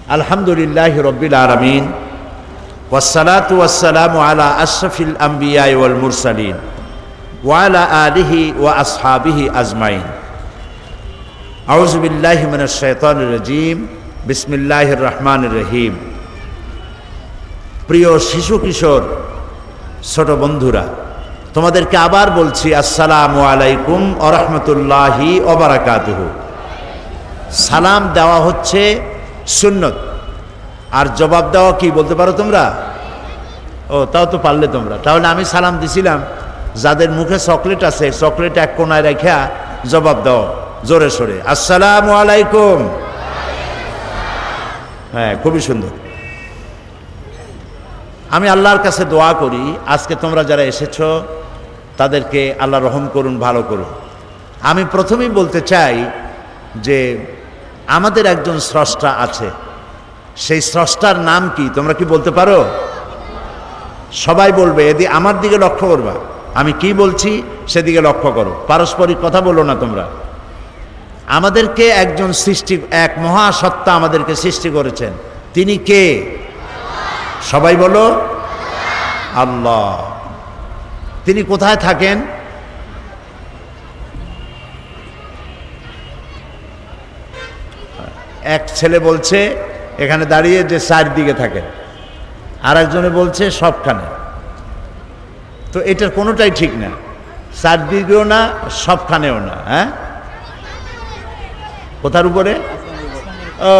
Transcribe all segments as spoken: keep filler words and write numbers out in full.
আলহামদুলিল্লাহি রাব্বিল আলামিন ওয়াসসালাতু ওয়াসসালামু আলা আশরাফিল আমবিয়া ওয়াল মুরসালিন ওয়া আলা আলিহি ওয়া আসহাবিহি আজমাইন। আউযু বিল্লাহি মিনাশ শাইতানির রাজীম। বিসমিল্লাহির রহমানির রহিম। প্রিয় শিশু কিশোর ছোট বন্ধুরা, তোমাদেরকে আবার বলছি আসসালামু আলাইকুম ওয়া রাহমাতুল্লাহি ওয়া বারাকাতুহু। সালাম দেওয়া হচ্ছে সুন্নত, আর জবাব দেওয়া কি বলতে পারো তোমরা? ও, তাও তো পারলে তোমরা। তাহলে আমি সালাম দিছিলাম, যাদের মুখে চকলেট আছে চকলেট এক কোনায় রেখা জবাব দাও জোরে সোরে, আসসালামু আলাইকুম। হ্যাঁ, খুবই সুন্দর। আমি আল্লাহর কাছে দোয়া করি আজকে তোমরা যারা এসেছো তাদেরকে আল্লাহ রহম করুন, ভালো করুন। আমি প্রথমেই বলতে চাই যে আমাদের একজন স্রষ্টা আছে, সেই স্রষ্টার নাম কি তোমরা কি বলতে পারো? সবাই বলবে, এদি আমার দিকে লক্ষ্য করবা, আমি কি বলছি সেদিকে লক্ষ্য করো, পারস্পরিক কথা বলো না তোমরা। আমাদেরকে একজন সৃষ্টি, এক মহাসত্তা আমাদেরকে সৃষ্টি করেছেন, তিনি কে? সবাই বলো, আল্লাহ। তিনি কোথায় থাকেন? এক ছেলে বলছে এখানে দাঁড়িয়ে যে চারদিকে থাকেন, আর একজনে বলছে সবখানে। তো এটার কোনোটাই ঠিক না, চারদিকেও না সবখানেও না। হ্যাঁ, কোথার উপরে? ও,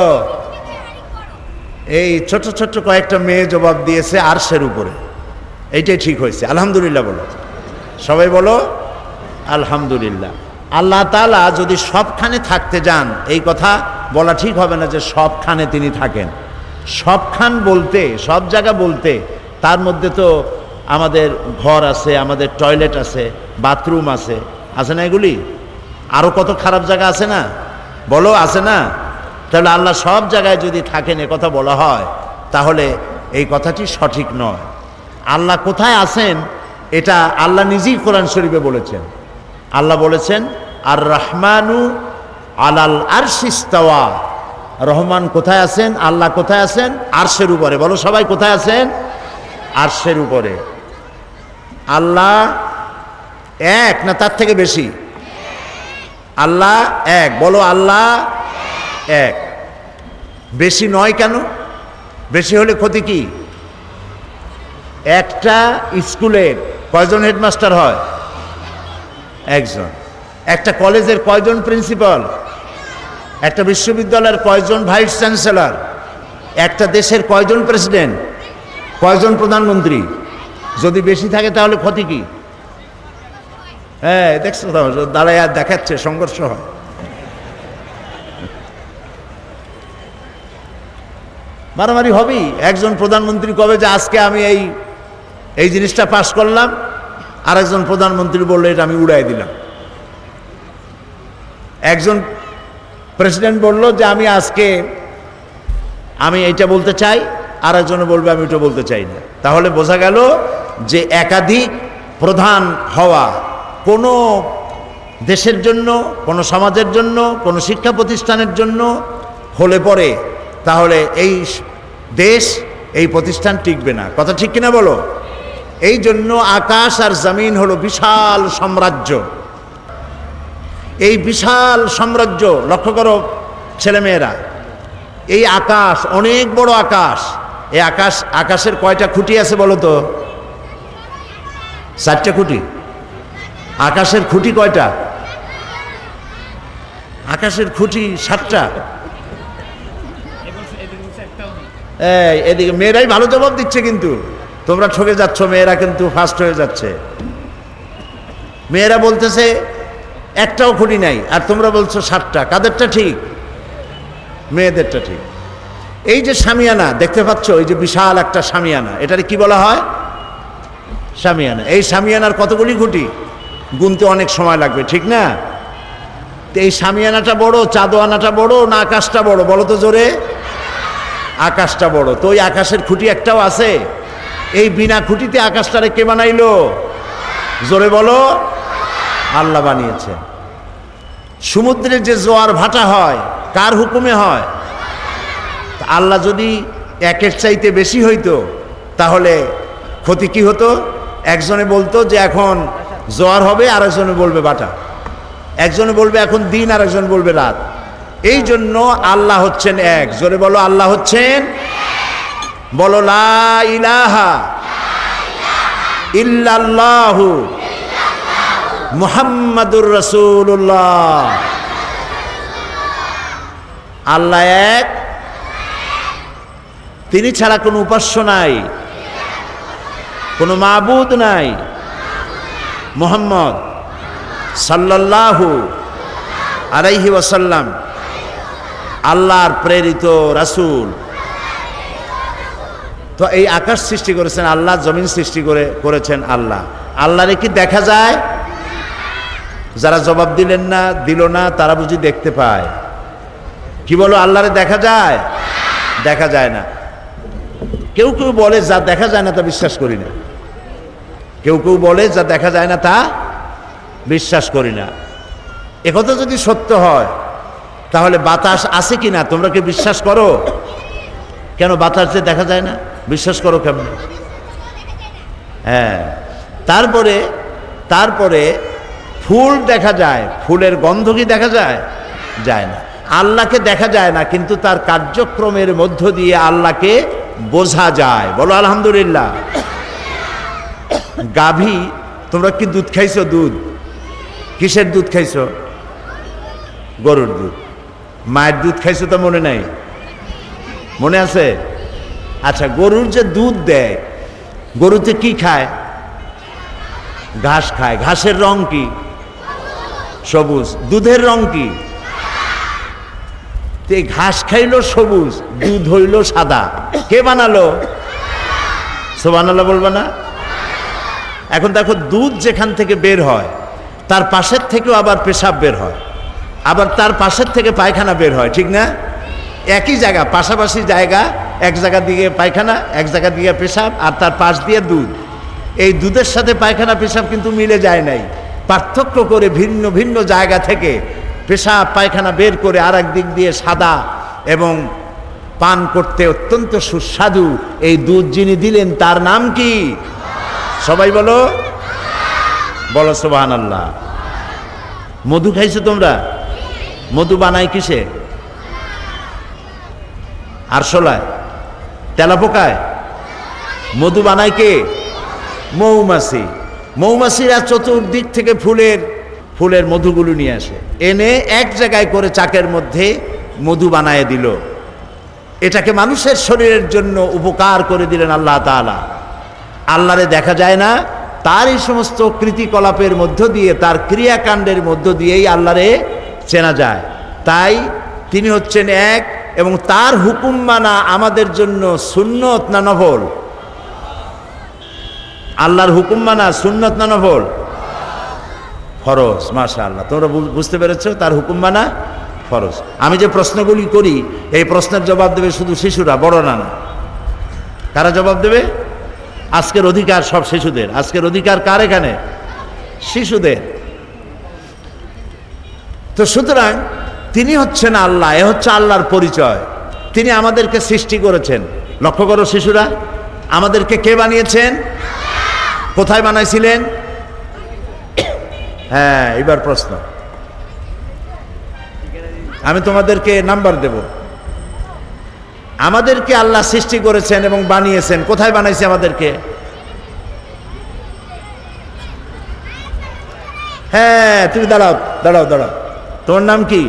এই ছোট ছোট কয়েকটা মেয়ে জবাব দিয়েছে আরশের উপরে, এইটাই ঠিক হয়েছে। আলহামদুলিল্লাহ বলো, সবাই বলো আলহামদুলিল্লাহ। আল্লাহ তাআলা যদি সবখানে থাকতে যান, এই কথা বলা ঠিক হবে না যে সবখানে তিনি থাকেন। সবখান বলতে, সব জায়গা বলতে, তার মধ্যে তো আমাদের ঘর আছে, আমাদের টয়লেট আছে, বাথরুম আছে, আছে না? এগুলি আরও কত খারাপ জায়গা আছে না? বলো, আছে না? তাহলে আল্লাহ সব জায়গায় যদি থাকেন এ কথা বলা হয়, তাহলে এই কথাটি সঠিক নয়। আল্লাহ কোথায় আছেন এটা আল্লাহ নিজেই কোরআন শরীফে বলেছেন। আল্লাহ বলেছেন, আর রহমানু আলাল আরশি ইস্তাওয়া। রহমান কোথায় আছেন? আল্লাহ কোথায় আছেন? আরশের উপরে। বলো সবাই, কোথায় আছেন? আরশের উপরে। আল্লাহ এক না তার থেকে বেশি? আল্লাহ এক। বলো আল্লাহ এক। বেশি নয় কেন? বেশি হলে ক্ষতি কি? একটা স্কুলের কয়জন হেডমাস্টার হয়? একজন। একটা কলেজের কয়জন প্রিন্সিপাল? একটা বিশ্ববিদ্যালয়ের কয়জন ভাইস চ্যান্সেলর? একটা দেশের কয়জন প্রেসিডেন্ট? কয়জন প্রধানমন্ত্রী? যদি বেশি থাকে তাহলে ক্ষতি কি? হ্যাঁ, দেখছো তো, দাঁড়ায় আর দেখাচ্ছে, সংঘর্ষ হয়। মারামারি হবেই। একজন প্রধানমন্ত্রী কবে যে আজকে আমি এই এই জিনিসটা পাশ করলাম, আর একজন প্রধানমন্ত্রী বললো এটা আমি উড়াই দিলাম। একজন প্রেসিডেন্ট বলল যে আমি আজকে আমি এইটা বলতে চাই, আর একজনে বলবে আমি ওটা বলতে চাই না। তাহলে বোঝা গেল যে একাধিক প্রধান হওয়া কোনো দেশের জন্য, কোনো সমাজের জন্য, কোনো শিক্ষা প্রতিষ্ঠানের জন্য হলে পরে তাহলে এই দেশ, এই প্রতিষ্ঠান টিকবে না। কথা ঠিক কিনা বলো? এই জন্য আকাশ আর জমিন হলো বিশাল সাম্রাজ্য। এই বিশাল সাম্রাজ্য লক্ষ্য করো ছেলেমেয়েরা, এই আকাশ অনেক বড় আকাশ। এই আকাশ, আকাশের কয়টা খুঁটি আছে বলো তো? চারটা খুঁটি। আকাশের খুঁটি কয়টা? আকাশের খুঁটি সাতটা। এই এদিকে মেয়েরাই ভালো জবাব দিচ্ছে, কিন্তু তোমরা ঠকে যাচ্ছ, মেয়েরা কিন্তু ফার্স্ট হয়ে যাচ্ছে। মেয়েরা বলতেছে একটাও খুঁটি নাই, আর তোমরা বলছো সাতটা। কাদেরটা ঠিক? মেয়েদেরটা ঠিক। এই যে শামিয়ানা দেখতে পাচ্ছ, এই যে বিশাল একটা শামিয়ানা, এটারে কি বলা হয়? শামিয়ানা। এই শামিয়ানার কতগুলি খুঁটি? গুনতে অনেক সময় লাগবে, ঠিক না? তো এই শামিয়ানাটা বড়, চাঁদোয়ানাটা বড় না আকাশটা বড়? বলো তো জোরে। আকাশটা বড়। তো ওই আকাশের খুঁটি একটাও আছে? এই বিনা খুঁটিতে আকাশটারে কে বানাইলো? জোরে বলো। আল্লাহ বানিয়েছে। সমুদ্রে যে জোয়ার ভাটা হয় কার হুকুমে হয়? আল্লাহ যদি একের চাইতে বেশি হইতো তাহলে ক্ষতি কি হতো? একজনে বলতো যে এখন জোয়ার হবে, আর একজনে বলবে বাটা, একজনে বলবে এখন দিন, আর একজন বলবে রাত। এই জন্য আল্লাহ হচ্ছেন এক। জোরে বলো, আল্লাহ হচ্ছেন, বলো লা ইলাহা ইল্লাল্লাহু মুহাম্মাদুর রাসূলুল্লাহ। আল্লাহ এক, তিনি ছাড়া কোনো উপাস্য নাই, কোনো মাবুদ নাই। মুহাম্মদ সাল্লাল্লাহু আলাইহি ওয়াসাল্লাম আল্লাহর প্রেরিত রাসূল। তো এই আকাশ সৃষ্টি করেছেন আল্লাহ, জমিন সৃষ্টি করে করেছেন আল্লাহ। আল্লাহরে কি দেখা যায়? যারা জবাব দিলেন না, দিল না, তারা বুঝি দেখতে পায়। কি বলো, আল্লাহরে দেখা যায়? দেখা যায় না। কেউ কেউ বলে যা দেখা যায় না তা বিশ্বাস করি না। কেউ কেউ বলে যা দেখা যায় না তা বিশ্বাস করি না। একথা যদি সত্য হয় তাহলে বাতাস আছে কি না তোমরা কি বিশ্বাস করো? কেন বাতাস যে দেখা যায় না বিশ্বাস করো কেমন? হ্যাঁ, তারপরে তারপরে ফুল দেখা যায়, ফুলের গন্ধ কি দেখা যায়? যায় না। আল্লাহকে দেখা যায় না, কিন্তু তার কার্যক্রমের মধ্য দিয়ে আল্লাহকে বোঝা যায়। বলো আলহামদুলিল্লাহ। গাভী, তোমরা কি দুধ খাইছো? দুধ কিসের দুধ খাইছো? গরুর দুধ। মায়ের দুধ খাইছো তো মনে নাই? মনে আছে? আচ্ছা, গরুর যে দুধ দেয়, গরুতে কি খায়? ঘাস খায়। ঘাসের রং কি? সবুজ। দুধের রং কি? ঘাস খাইলো সবুজ, দুধ হইল সাদা। কে বানালো? সুবহানাল্লাহ বলবে না? এখন দেখো, দুধ যেখান থেকে বের হয় তার পাশের থেকেও আবার পেশাব বের হয়, আবার তার পাশের থেকে পায়খানা বের হয়, ঠিক না? একই জায়গা, পাশাপাশি জায়গা, এক জায়গা দিকে পায়খানা, এক জায়গা দিকে পেশাব, আর তার পাশ দিয়ে দুধ। এই দুধের সাথে পায়খানা পেশাব কিন্তু মিলে যায় নাই, পার্থক্য করে ভিন্ন ভিন্ন জায়গা থেকে পেশাব পায়খানা বের করে আর এক দিক দিয়ে সাদা এবং পান করতে অত্যন্ত সুস্বাদু এই দুধ যিনি দিলেন তার নাম কি? সবাই বলো, বলো সুবহানাল্লাহ। মধু খাইছো তোমরা? মধু বানায় কিসে? আরশোলায়, তেলাপোকায়। মধু বানায় কে? মৌমাছি। মৌমাছিরা চতুর্দিক থেকে ফুলের ফুলের মধুগুলো নিয়ে আসে, এনে এক জায়গায় করে চাকের মধ্যে মধু বানায় দিল। এটাকে মানুষের শরীরের জন্য উপকার করে দিলেন আল্লাহ তাআলা। আল্লাহরে দেখা যায় না, তার এই সমস্ত কৃতিকলাপের মধ্য দিয়ে, তার ক্রিয়াকাণ্ডের মধ্য দিয়েই আল্লাহরে চেনা যায়। তাই তিনি হচ্ছেন এক, এবং তার হুকুম মানা আমাদের জন্য সুন্নত না নফল? আল্লাহর হুকুম মানা সুন্নত না নফল? ফরজ। মাশাআল্লাহ, তোমরা বুঝতে পেরেছো, তার হুকুম মানা ফরজ। আমি যে প্রশ্নগুলি করি এই প্রশ্নের জবাব দেবে শুধু শিশুরা, বড় না না। কারা জবাব দেবে? আজকের অধিকার সব শিশুদের। আজকের অধিকার কার এখানে? শিশুদের। তো সুতরাং তিনি হচ্ছেন আল্লাহ, এ হচ্ছে আল্লাহর পরিচয়। তিনি আমাদেরকে সৃষ্টি করেছেন। লক্ষ্য করো শিশুরা, আমাদেরকে কে বানিয়েছেন? কোথায় বানাইছিলেন? হ্যাঁ, এবার প্রশ্ন আমি তোমাদেরকে নাম্বার দেব। আমাদেরকে আল্লাহ সৃষ্টি করেছেন এবং বানিয়েছেন। কোথায় বানাইছে আমাদেরকে? হ্যাঁ, তুমি দাঁড়াও দাঁড়াও দাঁড়াও তোমার নাম কি?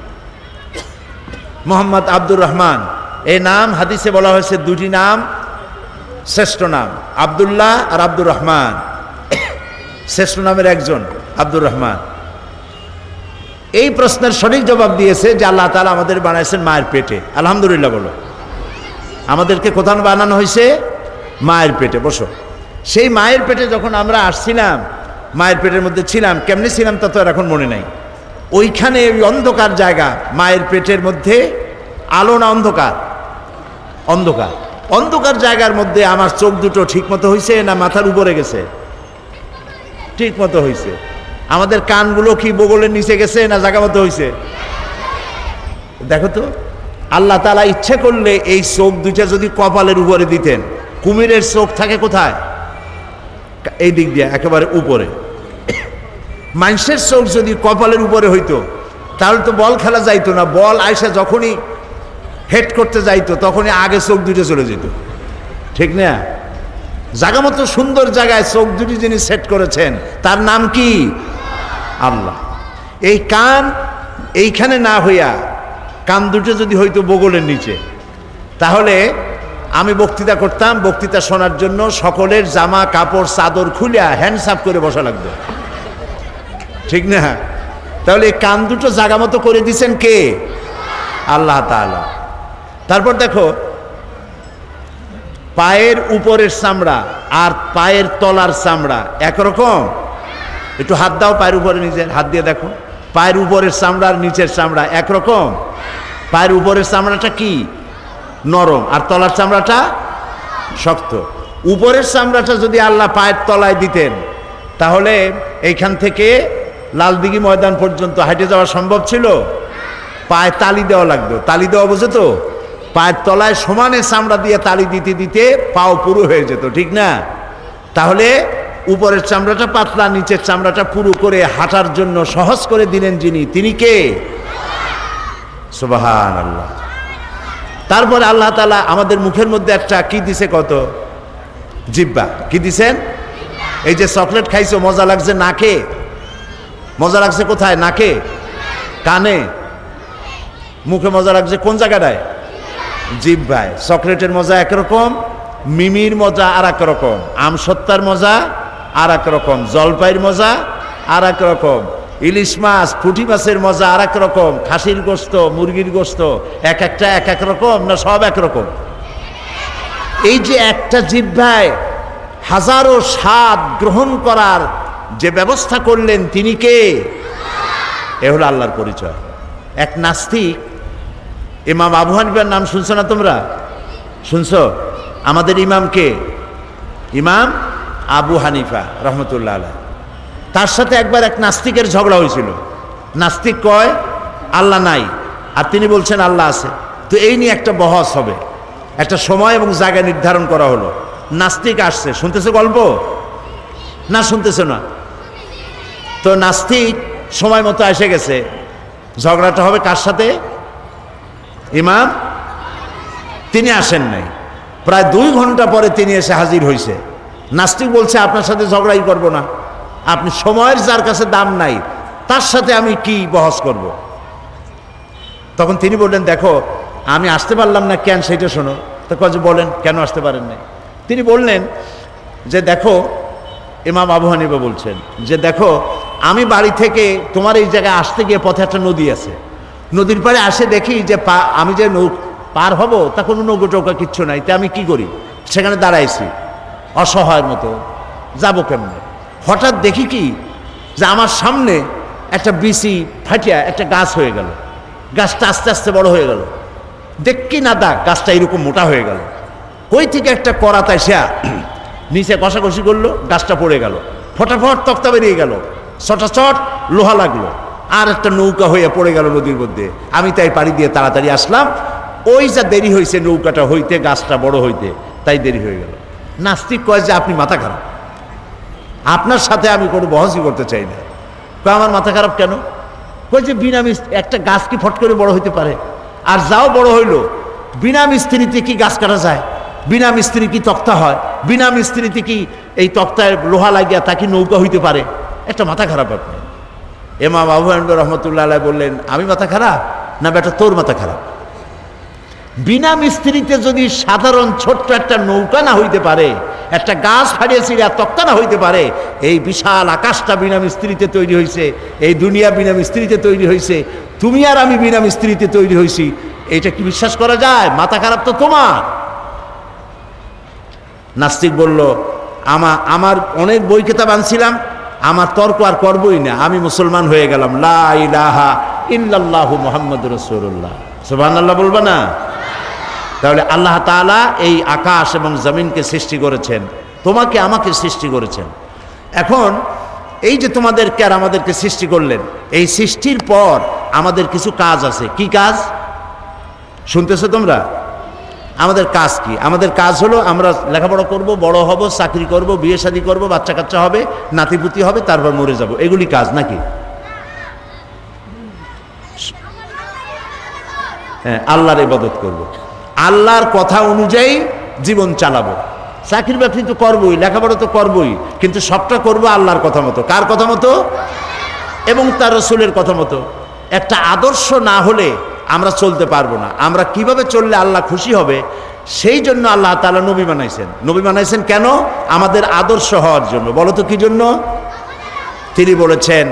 মোহাম্মদ আব্দুর রহমান। এই নাম হাদিসে বলা হয়েছে দুটি নাম শ্রেষ্ঠ নাম, আব্দুল্লাহ আর আব্দুর রহমান। শ্রেষ্ঠ নামের একজন আব্দুর রহমান। এই প্রশ্নের সঠিক জবাব দিয়েছে যে আল্লাহ তাআলা আমাদের বানাইছেন মায়ের পেটে। আলহামদুলিল্লাহ বলো। আমাদেরকে কোথায় বানানো হয়েছে? মায়ের পেটে। বসো। সেই মায়ের পেটে যখন আমরা আসছিলাম, মায়ের পেটের মধ্যে ছিলাম, কেমনি ছিলাম তা তো আর এখন মনে নাই। ওইখানে ওই অন্ধকার জায়গা, মায়ের পেটের মধ্যে আলো না অন্ধকার? অন্ধকার। অন্ধকার জায়গার মধ্যে আমার চোখ দুটো ঠিক মতো হয়েছে না মাথার উপরে গেছে? ঠিক মতো হয়েছে। আমাদের কানগুলো কি বগলের নিচে গেছে না জায়গা মতো হয়েছে? দেখো তো, আল্লাহ তাআলা ইচ্ছে করলে এই চোখ দুইটা যদি কপালের উপরে দিতেন, কুমিরের চোখ থাকে কোথায়? এই দিক দিয়ে একেবারে উপরে। মানুষের চোখ যদি কপালের উপরে হইতো তাহলে তো বল খেলা যাইতো না। বল আইসা যখনই হেড করতে যাইতো তখনই আগে চোখ দুটো চলে যেত, ঠিক না? জায়গা মতো সুন্দর জায়গায় চোখ দুটি যিনি সেট করেছেন তার নাম কি? আল্লাহ। এই কান এইখানে না হইয়া কান দুটো যদি হইতো বগলের নিচে, তাহলে আমি বক্তৃতা করতাম, বক্তৃতা শোনার জন্য সকলের জামা কাপড় চাদর খুলিয়া হ্যান্ডস আপ করে বসা লাগবে, ঠিক না? তাহলে এই কান দুটো জায়গা মতো করে দিছেন কে? আল্লাহ তাআলা। তারপর দেখো, পায়ের উপরের চামড়া আর পায়ের তলার চামড়া একরকম? একটু হাত দাও পায়ের উপরে, নিজের হাত দিয়ে দেখো, পায়ের উপরের চামড়া আর নিচের চামড়া একরকম? পায়ের উপরের চামড়াটা কি? নরম, আর তলার চামড়াটা শক্ত। উপরের চামড়াটা যদি আল্লাহ পায়ের তলায় দিতেন তাহলে এইখান থেকে লালদিঘি ময়দান পর্যন্ত হাঁটে যাওয়া সম্ভব ছিল? পায়ে তালি দেওয়া লাগতো। তালি দেওয়া বোঝো তো? পায়ের তলায় সমানে চামড়া দিয়ে তালি দিতে দিতে পাও পুরো হয়ে যেত, ঠিক না? তাহলে উপরের চামড়াটা পাতলা, নিচের চামড়াটা পুরো করে হাঁটার জন্য সহজ করে দিলেন যিনি, তিনি কে? সুবহানাল্লাহ। তারপরে আল্লাহ তাআলা আমাদের মুখের মধ্যে একটা কি দিছে? কত? জিহ্বা। কি দিছেন? এই যে চকলেট খাইছো, মজা লাগছে নাকে, মজা লাগছে কোথায়? নাকে, কানে, মুখে মজা লাগছে কোন জায়গাটায়? জিহ্বায়। চকলেটের মজা একরকম, মিমির মজা আর এক রকম, আমসত্তার মজা আর এক রকম, জলপাইয়ের মজা আর এক রকম, ইলিশ মাছ পুঁটি মাছের মজা আর এক রকম, খাসির গোস্ত মুরগির গোস্ত এক একটা এক এক রকম, না সব এক রকম? এই যে একটা জিহ্বায় হাজারো স্বাদ গ্রহণ করার যে ব্যবস্থা করলেন তিনি কে? এ হলো আল্লাহর পরিচয়। এক নাস্তিক, ইমাম আবু হানিফার নাম শুনছো না তোমরা? শুনছো? আমাদের ইমাম কে? ইমাম আবু হানিফা রহমতুল্লাহ আলাইহ। তার সাথে একবার এক নাস্তিকের ঝগড়া হয়েছিল। নাস্তিক কয় আল্লাহ নাই, আর তিনি বলছেন আল্লাহ আছে। তো এই নিয়ে একটা বহস হবে, একটা সময় এবং জায়গা নির্ধারণ করা হলো। নাস্তিক আসছে, শুনতেছে গল্প না? শুনতেছে না? তো নাস্তিক সময় মতো এসে গেছে। ঝগড়াটা হবে কার সাথে? ইমাম। তিনি আসেন নাই। প্রায় দুই ঘন্টা পরে তিনি এসে হাজির হয়েছে। নাস্তিক বলছে আপনার সাথে ঝগড়াই করব না, আপনি সময়ের যার কাছে দাম নাই তার সাথে আমি কি বহস করব? তখন তিনি বললেন দেখো আমি আসতে পারলাম না কেন সেটা শোনো। তো কাজে বলেন কেন আসতে পারেন নাই? তিনি বললেন যে দেখো, ইমাম আবু হানিফা বলছেন যে দেখো, আমি বাড়ি থেকে তোমার এই জায়গায় আসতে গিয়ে পথে একটা নদী আছে, নদীর পাড়ে আসে দেখি যে পা আমি যে নৌ পার হব তা কোনো নৌকো টৌকা কিচ্ছু নাই। তা আমি কি করি? সেখানে দাঁড়াইছি অসহায়ের মতো, যাবো কেমনে? হঠাৎ দেখি কি যে আমার সামনে একটা বিচি ফাটিয়া একটা গাছ হয়ে গেল। গাছটা আস্তে আস্তে বড় হয়ে গেল, দেখি না দাগ গাছটা এরকম মোটা হয়ে গেল। কই থেকে একটা করাতায় সে নিচে কষাকষি করলো, গাছটা পড়ে গেল, ফটাফট তক্তা বেরিয়ে গেল, চটাচট লোহা লাগলো, আর একটা নৌকা হয়ে পড়ে গেল নদীর মধ্যে। আমি তাই পাড়ি দিয়ে তাড়াতাড়ি আসলাম। ওই যা দেরি হয়েছে নৌকাটা হইতে, গাছটা বড় হইতে, তাই দেরি হয়ে গেল। নাস্তিক কয় যে আপনি মাথা খারাপ, আপনার সাথে আমি কোনো বহসই করতে চাই না। কয় আমার মাথা খারাপ কেন? কয় যে বিনা মিস্ত্রি একটা গাছ কি ফট করে বড় হইতে পারে? আর যাও বড় হইল, বিনা মিস্ত্রিতে কি গাছ কাটা যায়? বিনা মিস্ত্রি কি তক্তা হয়? বিনা মিস্ত্রিতে কি এই তক্তায় লোহা লাগিয়া তা কি নৌকা হইতে পারে? একটা মাথা খারাপ আপনি। ইমাম আবু হানিফা রহমতুল্লাহ আলাইহ বললেন আমি মাথা খারাপ না বেটা তোর মাথা খারাপ? বিনা মিস্ত্রিতে যদি সাধারণ ছোট্ট একটা নৌকা না হইতে পারে, একটা গাছ ফাড়িয়ে ছিঁড়ে তক্তা না হইতে পারে, এই বিশাল আকাশটা বিনা মিস্ত্রিতে তৈরি হয়েছে, এই দুনিয়া বিনা মিস্ত্রিতে তৈরি হয়েছে, তুমি আর আমি বিনা মিস্ত্রিতে তৈরি হয়েছি, এইটা কি বিশ্বাস করা যায়? মাথা খারাপ তো তোমার। নাস্তিক বলল আমা আমার অনেক বই কিতাব আনছিলাম, আমার তর্ক আর করবই না, আমি মুসলমান হয়ে গেলাম, লা ইলাহা ইল্লাল্লাহু মুহাম্মাদুর রাসূলুল্লাহ। সুবহানাল্লাহ বলবা না? তাহলে আল্লাহ তাআলা এই আকাশ এবং জমিনকে সৃষ্টি করেছেন, তোমাকে আমাকে সৃষ্টি করেছেন। এখন এই যে তোমাদেরকে আর আমাদেরকে সৃষ্টি করলেন, এই সৃষ্টির পর আমাদের কিছু কাজ আছে। কি কাজ? শুনতেছো তোমরা? আমাদের কাজ কি? আমাদের কাজ হলো আমরা লেখাপড়া করব, বড় হব, চাকরি করব, বিয়ে শাদী করব, বাচ্চা কাচ্চা হবে, নাতিপুতি হবে, তারপর মরে যাব, এগুলি কাজ নাকি? হ্যাঁ, আল্লাহর ইবাদত করব, আল্লাহর কথা অনুযায়ী জীবন চালাবো। চাকরি বাকরি তো করবই, লেখাপড়া তো করবই, কিন্তু সবটা করব আল্লাহর কথা মতো। কার কথা মতো? এবং তার রাসূলের কথা মতো। একটা আদর্শ না হলে আমরা চলতে পারবো না। আমরা কিভাবে চললে আল্লাহ খুশি হবে, সেই জন্য আল্লাহ তাআলা নবী বানাইছেন। নবী বানাইছেন কেন? আমাদের আদর্শ হওয়ার জন্য। বলো তো কি জন্য? তিনি বলেছেন,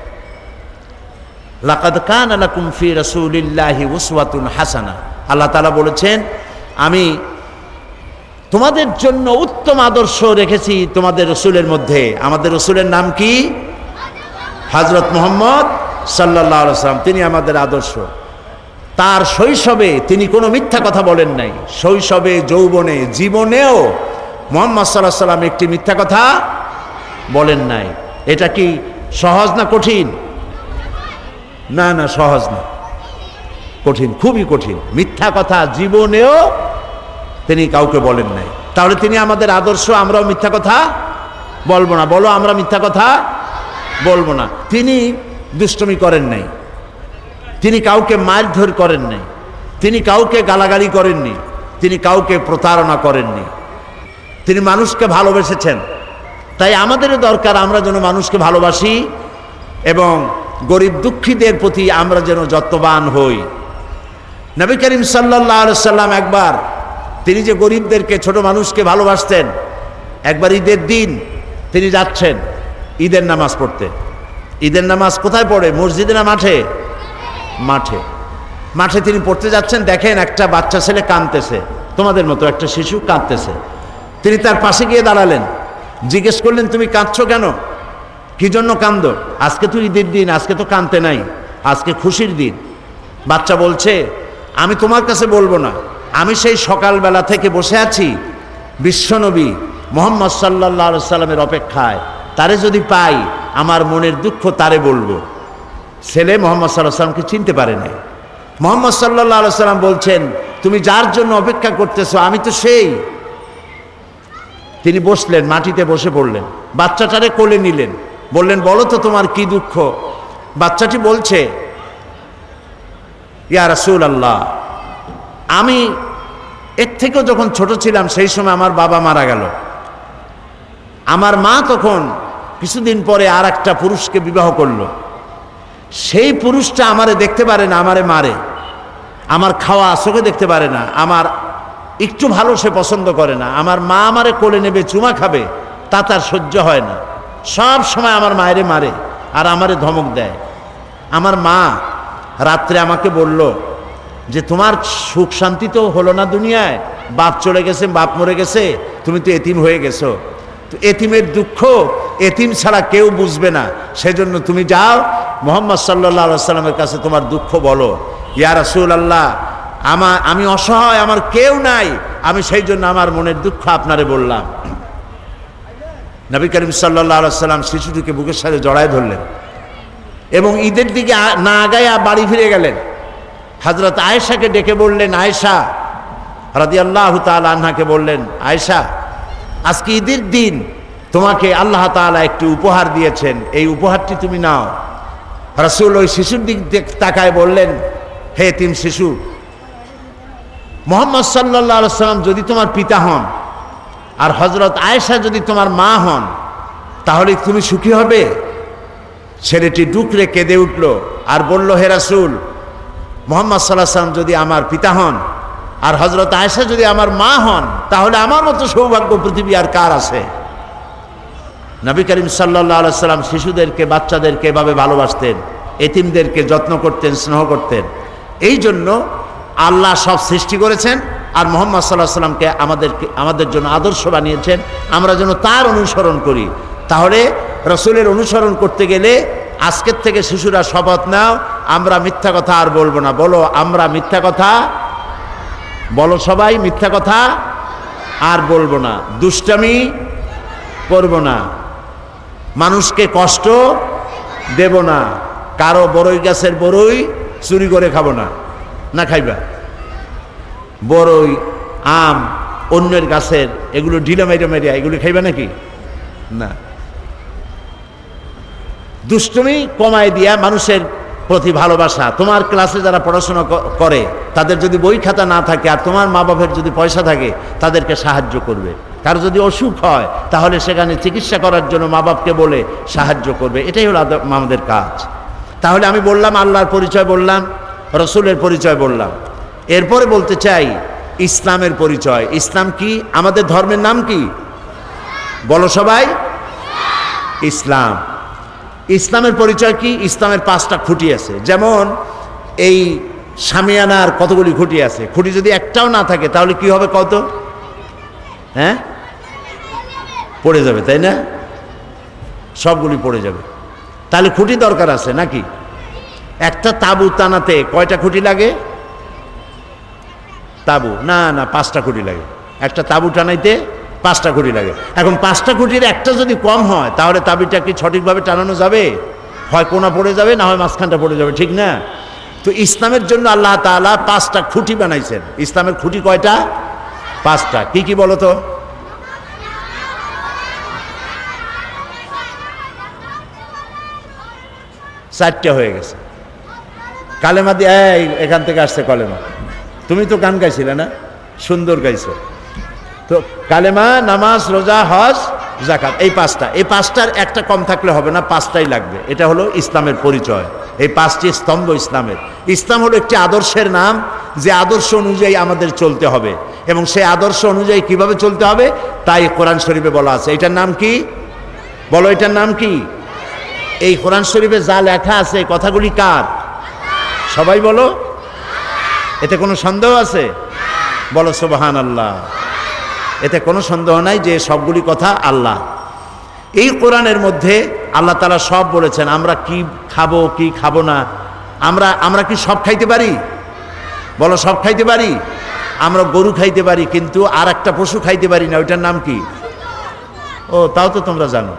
লাকাদ কানা লাকুম ফি রাসূলিল্লাহি উসওয়াতুন হাসানাহ। আল্লাহ তাআলা বলেছেন, আমি তোমাদের জন্য উত্তম আদর্শ রেখেছি তোমাদের রাসূলের মধ্যে। আমাদের রাসূলের নাম কি? হযরত মুহাম্মদ সাল্লাল্লাহু আলাইহি ওয়াসাল্লাম। তিনি আমাদের আদর্শ। তার শৈশবে তিনি কোনো মিথ্যা কথা বলেন নাই। শৈশবে, যৌবনে, জীবনেও মুহাম্মদ সাল্লাল্লাহু আলাইহি ওয়াসাল্লাম একটি মিথ্যা কথা বলেন নাই। এটা কি সহজ না কঠিন? না না, সহজ না, কঠিন, খুবই কঠিন। মিথ্যা কথা জীবনেও তিনি কাউকে বলেন নাই। তাহলে তিনি আমাদের আদর্শ, আমরাও মিথ্যা কথা বলবো না। বলো, আমরা মিথ্যা কথা বলবো না। তিনি দুষ্টমি করেন নাই, তিনি কাউকে মারধর করেন নাই, তিনি কাউকে গালাগালি করেননি, তিনি কাউকে প্রতারণা করেননি। তিনি মানুষকে ভালোবেসেছেন। তাই আমাদেরও দরকার আমরা যেন মানুষকে ভালোবাসি এবং গরিব দুঃখীদের প্রতি আমরা যেন যত্নবান হই। নবী করিম সাল্লাল্লাহু আলাইহি সাল্লাম একবার, তিনি যে গরিবদেরকে, ছোট মানুষকে ভালোবাসতেন, একবার ঈদের দিন তিনি যাচ্ছেন ঈদের নামাজ পড়তে। ঈদের নামাজ কোথায় পড়ে? মসজিদে না মাঠে? মাঠে। মাঠে তিনি পড়তে যাচ্ছেন, দেখেন একটা বাচ্চা ছেলে কাঁদতেছে, তোমাদের মতো একটা শিশু কাঁদতেছে। তিনি তার পাশে গিয়ে দাঁড়ালেন, জিজ্ঞেস করলেন, তুমি কাঁদছো কেন? কি জন্য কাঁদো? আজকে তো ঈদের দিন, আজকে তো কাঁদতে নাই, আজকে খুশির দিন। বাচ্চা বলছে, আমি তোমার কাছে বলবো না, আমি সেই সকালবেলা থেকে বসে আছি বিশ্বনবী মুহাম্মদ সাল্লাল্লাহু আলাইহি সাল্লামের অপেক্ষায়, তারে যদি পাই আমার মনের দুঃখ তারে বলবো। ছেলে মুহাম্মদ সাল্লাল্লাহু আলাইহি সাল্লামকে চিনতে পারে নাই। মুহাম্মদ সাল্লাল্লাহু আলাইহি সাল্লাম বলছেন, তুমি যার জন্য অপেক্ষা করতেছো আমি তো সেই। তিনি বসলেন, মাটিতে বসে পড়লেন, বাচ্চাটারে কোলে নিলেন, বললেন, বলো তো তোমার কি দুঃখ? বাচ্চাটি বলছে, ইয়া রাসূলুল্লাহ, আমি এর থেকেও যখন ছোট ছিলাম সেই সময় আমার বাবা মারা গেল। আমার মা তখন কিছুদিন পরে আর একটা পুরুষকে বিবাহ করলো। সেই পুরুষটা আমারে দেখতে পারে না, আমারে মারে, আমার খাওয়া চোখে দেখতে পারে না, আমার একটু ভালো সে পছন্দ করে না। আমার মা আমারে কোলে নেবে, চুমা খাবে, তা তার সহ্য হয় না। সব সময় আমার মায়েরে মারে আর আমারে ধমক দেয়। আমার মা রাত্রে আমাকে বলল যে তোমার সুখ শান্তি তো হলো না দুনিয়ায়, বাপ চলে গেছে, বাপ মরে গেছে, তুমি তো এতিম হয়ে গেছো। তো এতিমের দুঃখ এতিম ছাড়া কেউ বুঝবে না, সেজন্য তুমি যাও মুহাম্মদ সাল্লাল্লাহু আলাইহি সাল্লামের কাছে তোমার দুঃখ বলো। ইয়া রাসূলুল্লাহ, আমার আমি অসহায়, আমার কেউ নাই, আমি সেই জন্য আমার মনের দুঃখ আপনারে বললাম। নবী করিম সাল্লাল্লাহু আলাইহি সাল্লাম শিশুটিকে বুকের সাথে জড়ায় ধরলেন এবং ঈদের দিকে না আগায়া বাড়ি ফিরে গেলেন। হযরত আয়েশাকে ডেকে বললেন, আয়েশা রাদিয়াল্লাহু তাআলা আনহাকে বললেন, আয়েশা, আজকে ঈদের দিন, তোমাকে আল্লাহ তাআলা একটি উপহার দিয়েছেন, এই উপহারটি তুমি নাও। রাসূল ওই শিশুর দিক তাকায় বললেন, হে এতিম শিশু, মুহাম্মদ সাল্লাল্লাহু আলাইহি সাল্লাম যদি তোমার পিতা হন আর হযরত আয়েশা যদি তোমার মা হন, তাহলে তুমি সুখী হবে? ছেলেটি ডুকরে কেঁদে উঠল আর বলল, হে রাসূল, মুহাম্মদ সাল্লাল্লাহু আলাইহি সাল্লাম যদি আমার পিতা হন আর হযরত আয়েশা যদি আমার মা হন, তাহলে আমার মতো সৌভাগ্য পৃথিবী আর কার আছে? নবী করিম সাল্লাল্লাহু আলাইহি সাল্লাম শিশুদেরকে, বাচ্চাদেরকে এভাবে ভালোবাসতেন, এতিমদেরকে যত্ন করতেন, স্নেহ করতেন। এই জন্য আল্লাহ সব সৃষ্টি করেছেন আর মুহাম্মদ সাল্লাল্লাহু আলাইহি সাল্লামকে আমাদেরকে আমাদের জন্য আদর্শ বানিয়েছেন, আমরা যেন তার অনুসরণ করি। তাহলে রাসূলের অনুসরণ করতে গেলে আজকের থেকে শিশুরা শপথ নাও, আমরা মিথ্যা কথা আর বলবো না। বলো, আমরা মিথ্যা কথা, বলো সবাই, মিথ্যা কথা আর বলবো না, দুষ্টামি করব না, মানুষকে কষ্ট দেব না, কারো বড়ই গাছের বড়ই চুরি করে খাবো না। না খাইবা? বড়ই, আম, অন্যের গাছের এগুলো ঢিলা মেরে মেরে এগুলো খাইবে নাকি? না। দুষ্টুমি কমায় দিয়া মানুষের প্রতি ভালোবাসা। তোমার ক্লাসে যারা পড়াশোনা করে তাদের যদি বই খাতা না থাকে আর তোমার মা বাবার যদি পয়সা থাকে তাদেরকে সাহায্য করবে। কারো যদি অসুখ হয় তাহলে সেখানে চিকিৎসা করার জন্য মা বাপকে বলে সাহায্য করবে। এটাই হলো আমাদের কাজ। তাহলে আমি বললাম আল্লাহর পরিচয় বললাম, রসুলের পরিচয় বললাম, এরপরে বলতে চাই ইসলামের পরিচয়। ইসলাম কি? আমাদের ধর্মের নাম কি? বলো সবাই, ইসলাম। ইসলামের পরিচয় কি? ইসলামের পাঁচটা খুঁটি আছে। যেমন এই শামিয়ানার কতগুলি খুঁটি আছে, খুঁটি যদি একটাও না থাকে তাহলে কি হবে কত? হ্যাঁ, পড়ে যাবে, তাই না? সবগুলি পড়ে যাবে। তাহলে খুঁটি দরকার আছে নাকি? একটা তাবু টানাতে কয়টা খুঁটি লাগে? তাবু না না পাঁচটা খুঁটি লাগে। একটা তাবু টানাইতে পাঁচটা খুঁটি লাগে। এখন পাঁচটা খুঁটির একটা যদি কম হয় তাহলে তাবিটা কি সঠিকভাবে টানানো যাবে? হয় কোনা পড়ে যাবে, না হয় মাঝখানটা পড়ে যাবে, ঠিক না? তো ইসলামের জন্য আল্লাহ তাআলা পাঁচটা খুঁটি বানাইছেন। ইসলামের খুঁটি কয়টা? পাঁচটা। কি কি বলো তো? চারটে হয়ে গেছে। কালেমা দিয়ে এখান থেকে আসছে কলেমা। তুমি তো গান গাইছিলে না? সুন্দর গাইছো তো। কালেমা, নামাজ, রোজা, হজ, যাকাত, এই পাঁচটা। এই পাঁচটার একটা কম থাকলে হবে না, পাঁচটাই লাগবে। এটা হলো ইসলামের পরিচয়। এই পাঁচটি স্তম্ভ ইসলামের। ইসলাম হলো একটি আদর্শের নাম, যে আদর্শ অনুযায়ী আমাদের চলতে হবে, এবং সেই আদর্শ অনুযায়ী কিভাবে চলতে হবে তাই কোরআন শরীফে বলা আছে। এটার নাম কি? বলো, এটার নাম কি? এই কোরআন শরীফে যা লেখা আছে কথাগুলি কার? সবাই বলো। এতে কোনো সন্দেহ আছে? বলো সুবহানাল্লাহ। এতে কোনো সন্দেহ নাই যে সবগুলি কথা আল্লাহ। এই কোরআনের মধ্যে আল্লাহ তাআলা সব বলেছেন। আমরা কি খাবো কি খাবো না, আমরা আমরা কি সব খাইতে পারি? বলো, সব খাইতে পারি? আমরা গরু খাইতে পারি কিন্তু আর একটা পশু খাইতে পারি না। ওইটার নাম কি? ও, তাও তো তোমরা জানো।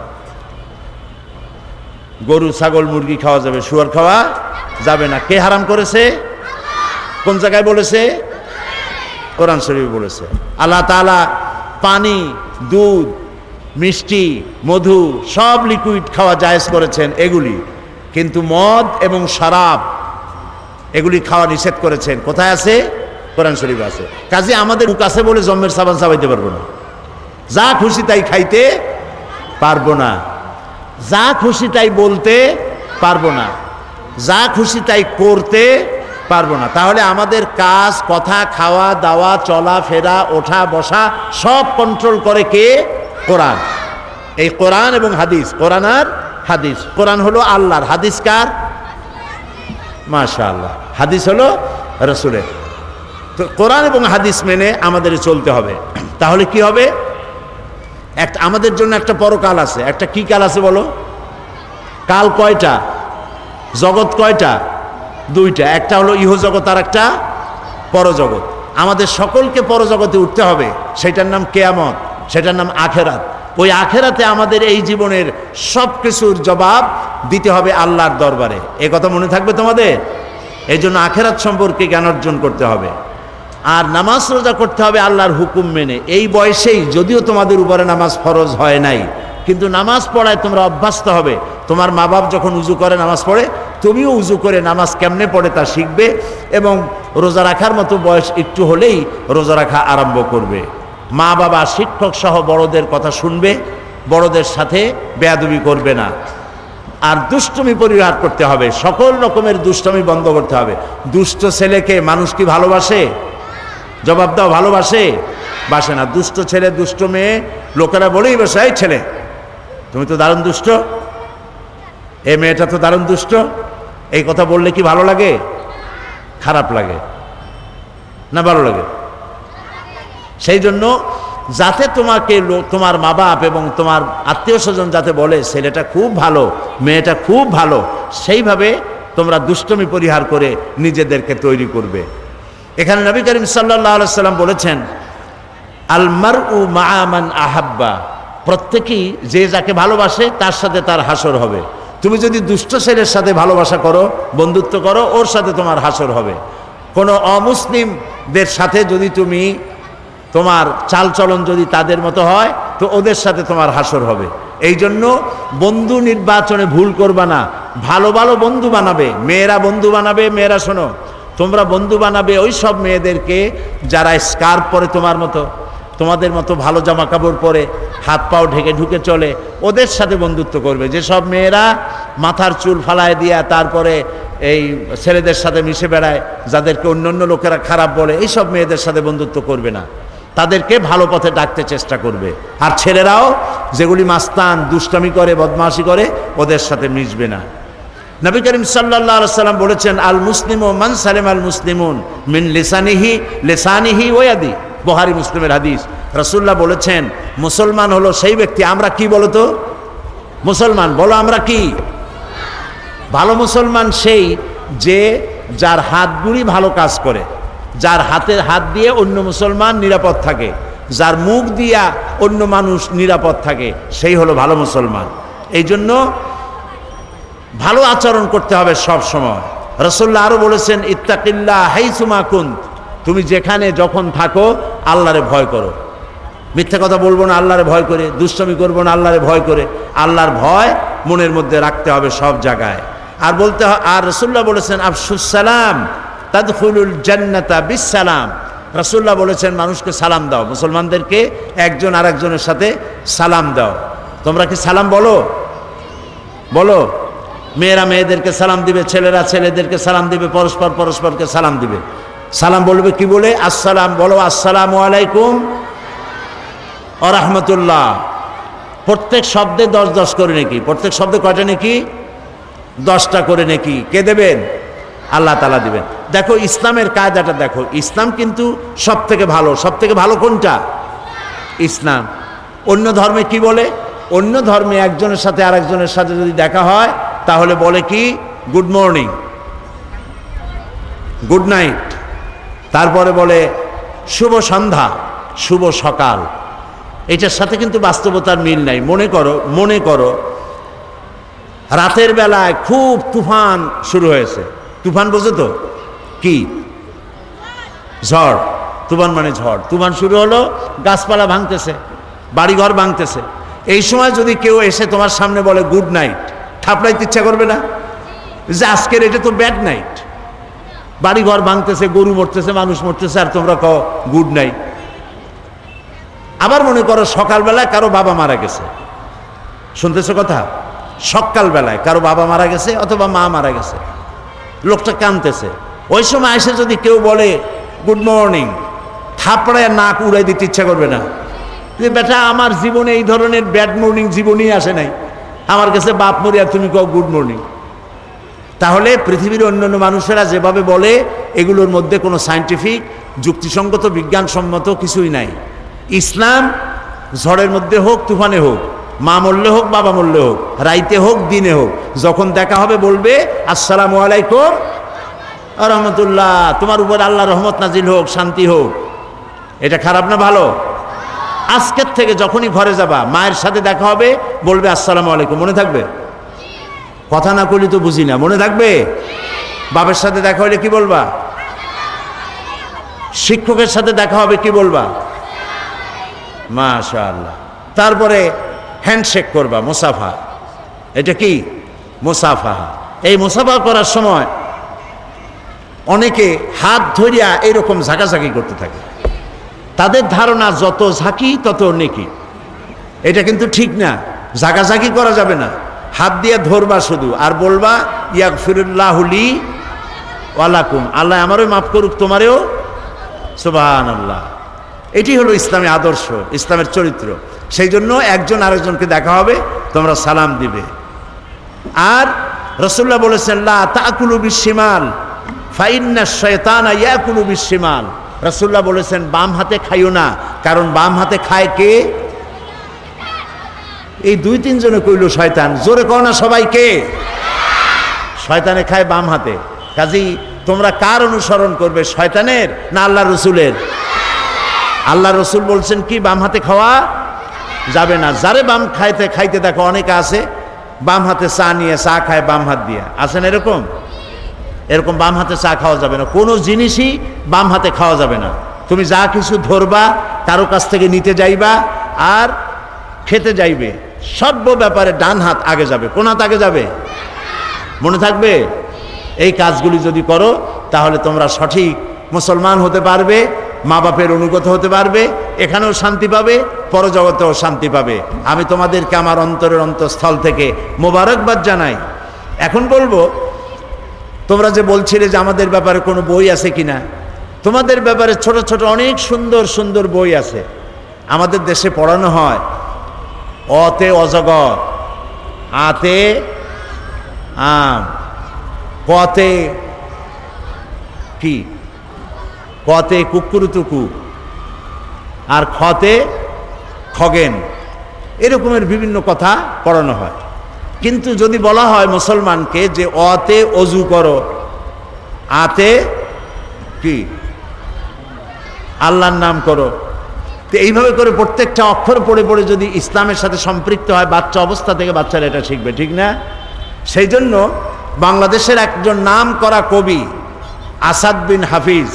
গরু, ছাগল, মুরগি খাওয়া যাবে, শুয়োর খাওয়া যাবে না। কে হারাম করেছে? কোন জায়গায় বলেছে? কোরআন শরীফে বলেছে। আল্লাহ তাআলা পানি, দুধ, মিষ্টি, মধু সব লিকুইড খাওয়া জায়েজ করেছেন এগুলি, কিন্তু মদ এবং শরাব এগুলি খাওয়া নিষেধ করেছেন। কোথায় আছে? কোরআন শরীফে আছে। কাজে আমাদের মুখ আছে বলে জম্মের সাবান চাবাইতে পারবো না, যা খুশি তাই খাইতে পারবো না, যা খুশি তাই বলতে পারবো না, যা খুশি তাই করতে পারবো না। তাহলে আমাদের কাজ, কথা, খাওয়া দাওয়া, চলা ফেরা, ওঠা বসা সব কন্ট্রোল করে কে? কোরআন। এই কোরআন এবং হাদিস। কোরআন আর হাদিস। কোরআন হলো আল্লাহর, হাদিস কার? মাশাআল্লাহ, হাদিস হলো রাসূলের। তো কোরআন এবং হাদিস মেনে আমাদের চলতে হবে। তাহলে কি হবে? একটা আমাদের জন্য একটা পরকাল আছে। একটা কি কাল আছে বলো? কাল কয়টা? জগৎ কয়টা? দুইটা। একটা হলো ইহজগৎ আর একটা পরজগৎ। আমাদের সকলকে পরজগতে উঠতে হবে। সেটার নাম কিয়ামত, সেটার নাম আখেরাত। ওই আখেরাতে আমাদের এই জীবনের সব কিছুর জবাব দিতে হবে আল্লাহর দরবারে। এ কথা মনে থাকবে তোমাদের? এই জন্য আখেরাত সম্পর্কে জ্ঞান অর্জন করতে হবে। আর নামাজ রোজা করতে হবে আল্লাহর হুকুম মেনে। এই বয়সেই, যদিও তোমাদের উপরে নামাজ ফরজ হয় নাই, কিন্তু নামাজ পড়ায় তোমরা অভ্যস্ত হবে। তোমার মা বাপ যখন উজু করে নামাজ পড়ে, তুমিও উজু করে নামাজ কেমনে পড়ে তা শিখবে, এবং রোজা রাখার মতো বয়স একটু হলেই রোজা রাখা আরম্ভ করবে। মা বাবা, শিক্ষক সহ বড়দের কথা শুনবে, বড়দের সাথে বেয়াদবি করবে না। আর দুষ্টুমি পরিহার করতে হবে, সকল রকমের দুষ্টুমি বন্ধ করতে হবে। দুষ্ট ছেলেকে মানুষ কি ভালোবাসে? জবাব দাও, ভালোবাসে? বাসে না। দুষ্ট ছেলে, দুষ্ট মেয়ে লোকেরা বলেই বসে, এই ছেলে তুমি তো দারুণ দুষ্ট, এ মেয়েটা তো দারুণ দুষ্ট। এই কথা বললে কি ভালো লাগে? খারাপ লাগে না ভালো লাগে? সেই জন্য যাতে তোমাকে তোমার মা বাপ এবং তোমার আত্মীয় স্বজন যাতে বলে ছেলেটা খুব ভালো, মেয়েটা খুব ভালো, সেইভাবে তোমরা দুষ্টমি পরিহার করে নিজেদেরকে তৈরি করবে। এখানে নবী করিম সাল্লাল্লাহু আলাইহি সাল্লাম বলেছেন, আল মারউ মা'a মান আহাব্বা, প্রত্যেকেই যে যাকে ভালোবাসে তার সাথে তার হাসর হবে। তুমি যদি দুষ্ট ছেলের সাথে ভালোবাসা করো, বন্ধুত্ব করো, ওর সাথে তোমার হাসর হবে। কোনো অমুসলিমদের সাথে যদি তুমি তোমার চালচলন যদি তাদের মতো হয় তো ওদের সাথে তোমার হাসর হবে। এই জন্য বন্ধু নির্বাচনে ভুল করবা না, ভালো ভালো বন্ধু বানাবে। মেয়েরা বন্ধু বানাবে, মেয়েরা শোনো, তোমরা বন্ধু বানাবে ওই সব মেয়েদেরকে যারা স্কার্ফ পরে তোমার মতো, তোমাদের মতো ভালো জামা কাপড় পরে, হাত পাও ঢেকে ঢুকে চলে, ওদের সাথে বন্ধুত্ব করবে। যেসব মেয়েরা মাথার চুল ফালায় দিয়া তারপরে এই ছেলেদের সাথে মিশে বেড়ায়, যাদেরকে অন্য অন্য লোকেরা খারাপ বলে, এইসব মেয়েদের সাথে বন্ধুত্ব করবে না, তাদেরকে ভালো পথে ডাকতে চেষ্টা করবে। আর ছেলেরাও যেগুলি মাস্তান, দুষ্টামি করে, বদমাশি করে, ওদের সাথে মিশবে না। নবী করিম সাল্লাল্লাহু আলাইহি ওয়াসাল্লাম বলেছেন, আল মুসলিমু মান সালিম আল মুসলিমুন মিন লিসানিহি লিসানিহি ওয়া ইয়াদি। বুখারী মুসলিমের হাদিস। রাসূলুল্লাহ বলেছেন, মুসলমান হলো সেই ব্যক্তি, আমরা কি বলো তো মুসলমান, বলো আমরা কি? ভালো মুসলমান সেই যে যার হাতগুলি ভালো কাজ করে, যার হাতের হাত দিয়ে অন্য মুসলমান নিরাপদ থাকে, যার মুখ দিয়া অন্য মানুষ নিরাপদ থাকে, সেই হলো ভালো মুসলমান। এই জন্য ভালো আচরণ করতে হবে সব সময়। রাসূলুল্লাহ আরো বলেছেন, ইত্তাকিল্লাহ হাইসুমা কুন্ত, তুমি যেখানে যখন থাকো আল্লাহরে ভয় করো। মিথ্যা কথা বলবো না আল্লাহরে ভয় করে, দুষ্টমি করবো না আল্লাহরে ভয় করে, আল্লাহর ভয় মনের মধ্যে রাখতে হবে সব জায়গায়। আর বলতে আর রাসূলুল্লাহ বলেছেন, আফশুস সালাম তাদখুলুল জান্নাতা বিসসালাম। রাসূলুল্লাহ বলেছেন, মানুষকে সালাম দাও, মুসলমানদেরকে একজন আরেকজনের সাথে সালাম দাও। তোমরা কি সালাম বলো? বলো। মেয়েরা মেয়েদেরকে সালাম দিবে, ছেলেরা ছেলেদেরকে সালাম দিবে, পরস্পর পরস্পরকে সালাম দিবে। সালাম বলবে কি বলে? আসসালাম বলো, আসসালামু আলাইকুম ওয়া রাহমাতুল্লাহ। প্রত্যেক শব্দে দশ দশ করে নাকি, প্রত্যেক শব্দে কয়টা নাকি? দশটা করে নাকি। কে দেবেন? আল্লাহ তাআলা দিবেন। দেখো ইসলামের কায়দাটা দেখো, ইসলাম কিন্তু সব থেকে ভালো। সব থেকে ভালো কোনটা? ইসলাম। অন্য ধর্মে কি বলে? অন্য ধর্মে একজনের সাথে আরেকজনের সাথে যদি দেখা হয় তাহলে বলে কি? গুড মর্নিং, গুড নাইট, তারপরে বলে শুভ সন্ধ্যা, শুভ সকাল। এটার সাথে কিন্তু বাস্তবতার মিল নাই। মনে করো মনে করো রাতের বেলায় খুব তুফান শুরু হয়েছে। তুফান বোঝো তো কি? ঝড়। তুফান মানে ঝড়। তুফান শুরু হলো, গাছপালা ভাঙতেছে, বাড়িঘর ভাঙতেছে। এই সময় যদি কেউ এসে তোমার সামনে বলে গুড নাইট, থাপড়াইতে ইচ্ছা করবে না যে আজকের এটা তো ব্যাড নাইট, বাড়িঘর ভাঙতেছে, গরু মরতেছে, মানুষ মরতেছে, আর তোমরা কও গুড নাইট। আবার মনে করো সকালবেলায় কারো বাবা মারা গেছে, শুনতেছো কথা? সকালবেলায় কারো বাবা মারা গেছে অথবা মা মারা গেছে, লোকটা কাঁদতেছে। ওই সময় এসে যদি কেউ বলে গুড মর্নিং, থাপড়ায় নাক উড়াই দিতে ইচ্ছা করবে না যে বেটা আমার জীবনে এই ধরনের ব্যাড মর্নিং জীবনেই আসে নাই, আমার কাছে বাপ মরিয়া তুমি কও গুড মর্নিং। তাহলে পৃথিবীর অন্যান্য মানুষেরা যেভাবে বলে এগুলোর মধ্যে কোনো সায়েন্টিফিক, যুক্তিসঙ্গত, বিজ্ঞানসম্মত কিছুই নাই। ইসলাম ঝড়ের মধ্যে হোক, তুফানে হোক, মা মরলে হোক, বাবা মরলে হোক, রাইতে হোক, দিনে হোক, যখন দেখা হবে বলবে আসসালামু আলাইকুম ওয়া রাহমাতুল্লাহ, তোমার উপর আল্লাহর রহমত নাজিল হোক, শান্তি হোক। এটা খারাপ না ভালো? আজকের থেকে যখনই ঘরে যাবা, মায়ের সাথে দেখা হবে বলবে আসসালামু আলাইকুম। মনে থাকবে? কথা না করলে তো বুঝি না, মনে থাকবে? বাবার সাথে দেখা হলে কি বলবা? শিক্ষকের সাথে দেখা হবে কি বলবা? মাশাআল্লাহ। তারপরে হ্যান্ডশেক করবা, মুসাফা। এটা কি? মুসাফা। এই মুসাফা করার সময় অনেকে হাত ধরিয়া এইরকম ঝাঁকাঝাঁকি করতে থাকে। তাদের ধারণা যত ঝাঁকি তত নেকি। এটা কিন্তু ঠিক না, ঝাঁকাঝাঁকি করা যাবে না। হাত দিয়ে ধরবা শুধু, আর বলবা ইয়াগফিরুল্লাহু লি ওয়া লাকুম, আল্লাহ আমারও মাফ করুক, তোমারেও। সুবহানাল্লাহ। এটি হলো ইসলামী আদর্শ, ইসলামের চরিত্র। সেই জন্য একজন আরেকজনকে দেখা হবে, তোমরা সালাম দিবে। আর রাসূলুল্লাহ বলেছেন লা তাকুলু বিশিমাল ফাইন্না শাইতানা ইয়াকুলু বিশিমাল। রাসূলুল্লাহ বলেছেন বাম হাতে খাইও না, কারণ বাম হাতে খায় কে? এই দুই তিনজনে কইল শয়তান। জোরে কও না সবাইকে। শয়তানে খায় বাম হাতে। কাজী তোমরা কার অনুসরণ করবে, শয়তানের না আল্লাহ রসুলের? আল্লাহ রসুল বলছেন কি বাম হাতে খাওয়া যাবে না। যারে বাম খাইতে খাইতে দেখো অনেকে আছে বাম হাতে চা নিয়ে চা খায় বাম হাত দিয়ে, আছেন এরকম? এরকম বাম হাতে চা খাওয়া যাবে না, কোনো জিনিসই বাম হাতে খাওয়া যাবে না। তুমি যা কিছু ধরবা কারো কাছ থেকে নিতে যাইবা আর খেতে যাইবে, সব ব্যাপারে ডান হাত আগে যাবে। কোন হাত আগে যাবে? মনে থাকবে? এই কাজগুলি যদি করো তাহলে তোমরা সঠিক মুসলমান হতে পারবে, মা বাপের অনুগত হতে পারবে, এখানেও শান্তি পাবে, পরজগতেও শান্তি পাবে। আমি তোমাদেরকে আমার অন্তরের অন্তঃস্থল থেকে মোবারকবাদ জানাই। এখন বলবো, তোমরা যে বলছিলে যে আমাদের ব্যাপারে কোনো বই আছে কিনা, তোমাদের ব্যাপারে ছোট ছোট অনেক সুন্দর সুন্দর বই আছে। আমাদের দেশে পড়ানো হয় অতে অজগর, আতে আম, কতে কি, কতে কুকুরুতুকু, আর খতে খগেন, এরকমের বিভিন্ন কথা পড়ানো হয়। কিন্তু যদি বলা হয় মুসলমানকে যে অতে অজু করো, আতে কি আল্লাহর নাম করো, তো এইভাবে করে প্রত্যেকটা অক্ষর পড়ে পড়ে যদি ইসলামের সাথে সম্পৃক্ত হয়, বাচ্চা অবস্থা থেকে বাচ্চারা এটা শিখবে, ঠিক না? সেই জন্য বাংলাদেশের একজন নাম করা কবি আসাদ বিন হাফিজ,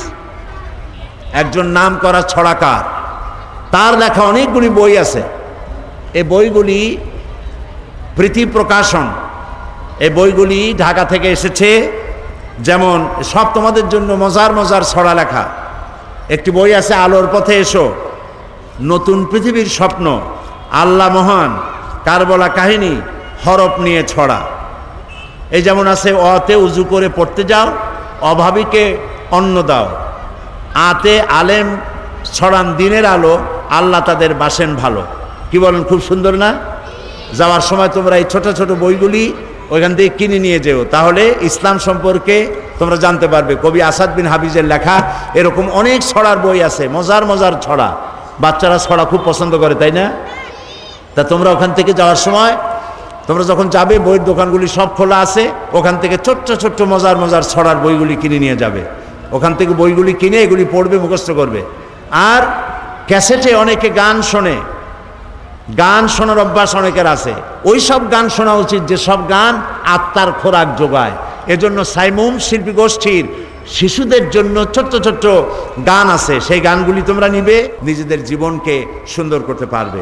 একজন নাম করা ছড়াকার, তার লেখা অনেকগুলি বই আছে। এই বইগুলি প্রীতি প্রকাশন, এই বইগুলি ঢাকা থেকে এসেছে। যেমন সব তোমাদের জন্য মজার মজার ছড়া লেখা। একটি বই আছে আলোর পথে এসো, নতুন পৃথিবীর স্বপ্ন, আল্লাহ মহান, কারবলা কাহিনী, হরফ নিয়ে ছড়া। এই যেমন আছে অতে উজু করে পড়তে যাও, অভাবীকে অন্ন দাও, আতে আলেম ছড়ান দিনের আলো, আল্লাহ তাদের বাসেন ভালো। কি বলেন? খুব সুন্দর না? যাওয়ার সময় তোমরা এই ছোট ছোট বইগুলি ওইখান থেকে কিনে নিয়ে যেও, তাহলে ইসলাম সম্পর্কে তোমরা জানতে পারবে। কবি আসাদ বিন হাফিজের লেখা এরকম অনেক ছড়ার বই আছে, মজার মজার ছড়া। বাচ্চারা ছড়া খুব পছন্দ করে, তাই না? তা তোমরা ওখান থেকে যাওয়ার সময়, তোমরা যখন যাবে, বইয়ের দোকানগুলি সব খোলা আছে, ওখান থেকে ছোট্ট ছোট্ট মজার মজার ছড়ার বইগুলি কিনে নিয়ে যাবে। ওখান থেকে বইগুলি কিনে এগুলি পড়বে, মুখস্থ করবে। আর ক্যাসেটে অনেকে গান শোনে, গান শোনার অভ্যাস অনেকের আছে। ওই সব গান শোনা উচিত যে সব গান আত্মার খোরাক যোগায়। এজন্য সাইমুম শিল্পী গোষ্ঠীর শিশুদের জন্য ছোট্ট ছোট্ট গান আছে, সেই গানগুলি তোমরা নিবে, নিজেদের জীবনকে সুন্দর করতে পারবে।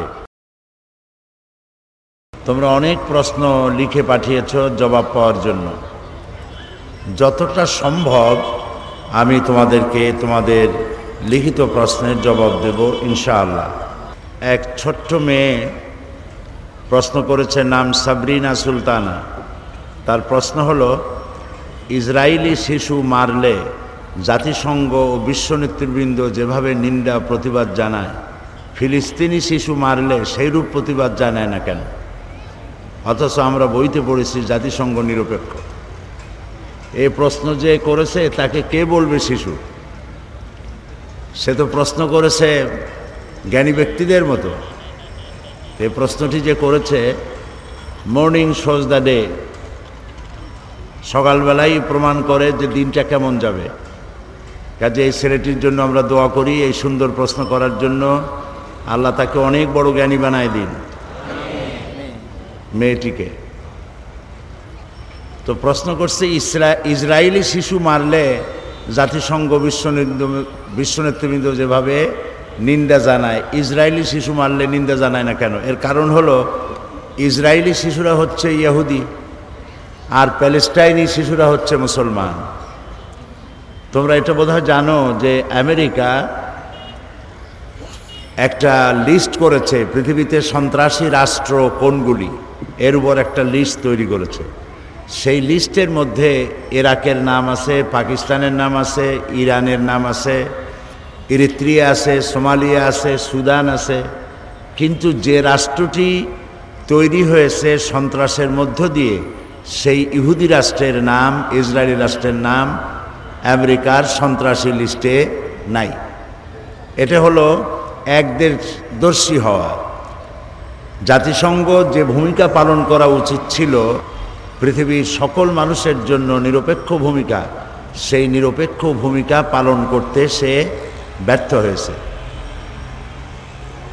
তোমরা অনেক প্রশ্ন লিখে পাঠিয়েছ জবাব পাওয়ার জন্য। যতটা সম্ভব আমি তোমাদেরকে তোমাদের লিখিত প্রশ্নের জবাব দেব ইনশাআল্লাহ। এক ছোট্ট মেয়ে প্রশ্ন করেছে, নাম সাবরিনা সুলতানা। তার প্রশ্ন হলো, ইসরায়েলি শিশু মারলে জাতিসংঘ ও বিশ্ব নেতৃবৃন্দ যেভাবে নিন্দা প্রতিবাদ জানায়, ফিলিস্তিনি শিশু মারলে সেইরূপ প্রতিবাদ জানায় না কেন? অথচ আমরা বইতে পড়েছি জাতিসংঘ নিরপেক্ষ। এই প্রশ্ন যে করেছে তাকে কে বলবে শিশু? সে তো প্রশ্ন করেছে জ্ঞানী ব্যক্তিদের মতো। এই প্রশ্নটি যে করেছে, মর্নিং শোজ দ্য ডে, সকালবেলাই প্রমাণ করে যে দিনটা কেমন যাবে। কাজে এই ছেলেটির জন্য আমরা দোয়া করি, এই সুন্দর প্রশ্ন করার জন্য। আল্লাহ তাকে অনেক বড় জ্ঞানী বানায় দিন, মেয়েটিকে। তো প্রশ্ন করছে, ইসরা ইসরায়েলি শিশু মারলে জাতিসংঘ বিশ্ব বিশ্ব নেতৃবৃন্দ যেভাবে নিন্দা জানায়, ইসরায়েলি শিশু মারলে নিন্দা জানায় না কেন? এর কারণ হলো, ইসরায়েলি শিশুরা হচ্ছে ইহুদি আর প্যালেস্টাইনি শিশুরা হচ্ছে মুসলমান। তোমরা এটা বোধহয় জানো যে আমেরিকা একটা লিস্ট করেছে পৃথিবীতে সন্ত্রাসী রাষ্ট্র কোনগুলি, এর উপর একটা লিস্ট তৈরি করেছে। সেই লিস্টের মধ্যে ইরাকের নাম আছে, পাকিস্তানের নাম আছে, ইরানের নাম আছে, ইরিত্রিয়া আছে, সোমালিয়া আছে, সুদান আছে। কিন্তু যে রাষ্ট্রটি তৈরি হয়েছে সন্ত্রাসের মধ্য দিয়ে, সেই ইহুদি রাষ্ট্রের নাম, ইসরায়েলি রাষ্ট্রের নাম আমেরিকার সন্ত্রাসী লিস্টে নাই। এটা হলো একদেশদর্শী হওয়া। জাতিসংঘ যে ভূমিকা পালন করা উচিত ছিল পৃথিবীর সকল মানুষের জন্য নিরপেক্ষ ভূমিকা, সেই নিরপেক্ষ ভূমিকা পালন করতে সে ব্যর্থ হয়েছে।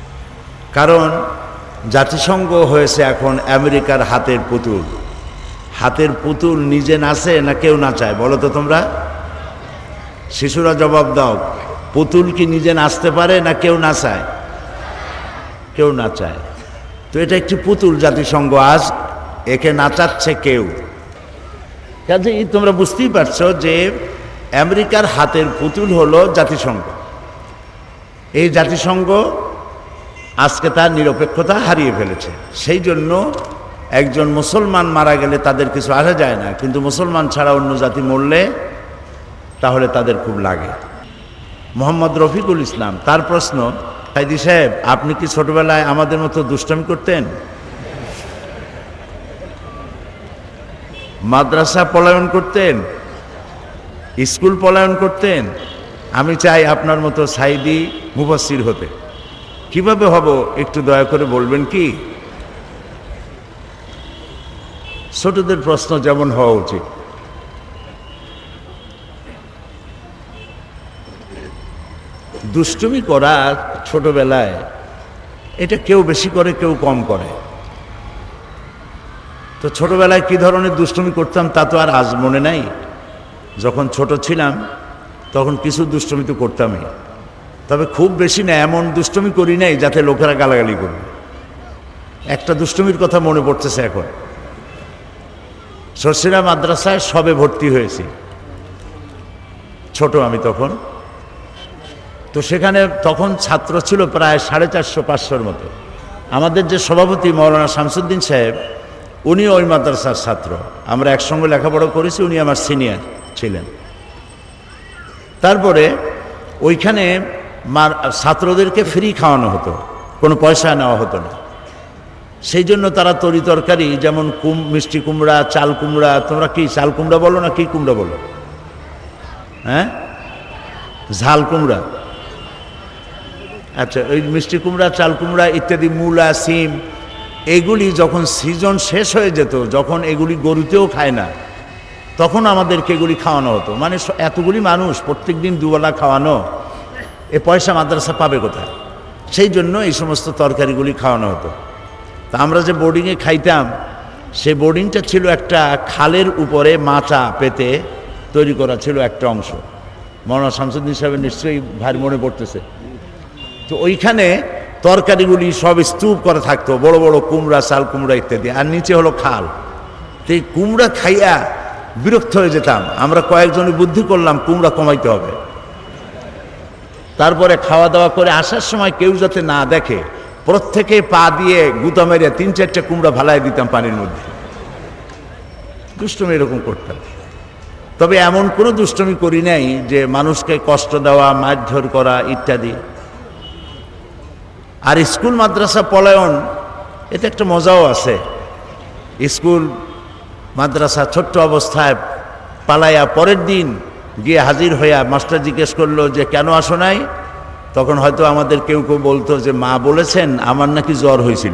কারণ জাতিসংঘ হয়েছে এখন আমেরিকার হাতের পুতুল। হাতের পুতুল নিজে নাচে না কেউ নাচায়? বলো তো তোমরা, শিশুরা জবাব দাও। পুতুল কি নিজে নাচতে পারে না কেউ নাচায়? কেউ নাচায়। তো এটা একটি পুতুল জাতিসংঘ, আজ একে নাচাচ্ছে কেউ। কাজেই তোমরা বুঝতেই পারছো যে আমেরিকার হাতের পুতুল হলো জাতিসংঘ। এই জাতিসংঘ আজকে তার নিরপেক্ষতা হারিয়ে ফেলেছে। সেই জন্য একজন মুসলমান মারা গেলে তাদের কিছু আসা যায় না, কিন্তু মুসলমান ছাড়া অন্য জাতি মরলে তাহলে তাদের খুব লাগে। মোহাম্মদ রফিকুল ইসলাম, তার প্রশ্ন, সাইদি সাহেব আপনি কি ছোটবেলায় আমাদের মতো দুষ্টামি করতেন? মাদ্রাসা পলায়ন করতেন? স্কুল পলায়ন করতেন? আমি চাই আপনার মতো সাইদি মুফাসসির হতে। কিভাবে হব একটু দয়া করে বলবেন কি? ছোটদের প্রশ্ন যেমন হওয়া উচিত। দুষ্টুমি করা ছোটবেলায় এটা কেউ বেশি করে কেউ কম করে। তো ছোটবেলায় কি ধরনের দুষ্টুমি করতাম তা তো আর আজ মনে নাই। যখন ছোট ছিলাম তখন কিছু দুষ্টুমি তো করতামই, তবে খুব বেশি না, এমন দুষ্টুমি করি নাই যাতে লোকেরা গালাগালি করবে। একটা দুষ্টুমির কথা মনে পড়তেছে এখন। সরসিরা মাদ্রাসায় সবে ভর্তি হয়েছি, ছোট আমি তখন। তো সেখানে তখন ছাত্র ছিল প্রায় সাড়ে চারশো পাঁচশোর মতো। আমাদের যে সভাপতি মৌলানা শামসুদ্দিন সাহেব, উনি ওই মাদ্রাসার ছাত্র। আমরা একসঙ্গে লেখাপড়া করেছি, উনি আমার সিনিয়র ছিলেন। তারপরে ওইখানে ছাত্রদেরকে ফ্রি খাওয়ানো হতো, কোনো পয়সা নেওয়া হতো না। সেই জন্য তারা তরি তরকারি, যেমন কুম মিষ্টি কুমড়া, চাল কুমড়া, তোমরা কি চাল কুমড়া বলো না কি কুমড়া বলো? হ্যাঁ, ঝাল কুমড়া। আচ্ছা, ওই মিষ্টি কুমড়া, চাল কুমড়া ইত্যাদি, মূলা, সিম, এগুলি যখন সিজন শেষ হয়ে যেত, যখন এগুলি গরুতেও খায় না, তখন আমাদেরকে এগুলি খাওয়ানো হতো। মানে এতগুলি মানুষ প্রত্যেক দিন দুবেলা খাওয়ানো, এ পয়সা মাদ্রাসা পাবে কোথায়? সেই জন্য এই সমস্ত তরকারিগুলি খাওয়ানো হতো। তা আমরা যে বোর্ডিংয়ে খাইতাম, সে বোর্ডিংটা ছিল একটা খালের উপরে মাচা পেতে তৈরি করা ছিল একটা অংশ। মৌলানা শামসুদ্দিন সাহেবের নিশ্চয়ই ভারী মনে পড়তেছে। তো ওইখানে তরকারিগুলি সব স্তূপ করে থাকতো, বড় বড় কুমড়া, চাল কুমড়া ইত্যাদি, আর নিচে হলো খাল। তো এই কুমড়া খাইয়া বিরক্ত হয়ে যেতাম। আমরা কয়েকজনে বুদ্ধি করলাম কুমড়া কমাইতে হবে। তারপরে খাওয়া দাওয়া করে আসার সময় কেউ যাতে না দেখে, প্রত্যেকে পা দিয়ে গুতা মেরে তিন চারটা কুমড়া ভালাই দিতাম পানির মধ্যে। দুষ্টমি এরকম করতাম। তবে এমন কোনো দুষ্টমি করি নাই যে মানুষকে কষ্ট দেওয়া, মারধর করা ইত্যাদি। আর স্কুল মাদ্রাসা পলায়ন, এতে একটা মজাও আছে। স্কুল মাদ্রাসা ছোট্ট অবস্থায় পালাইয়া পরের দিন গিয়ে হাজির হইয়া মাস্টার জিজ্ঞেস করলো যে কেন আসো নাই? তখন হয়তো আমাদের কেউ কেউ বলতো যে মা বলেছেন আমার নাকি জ্বর হয়েছিল।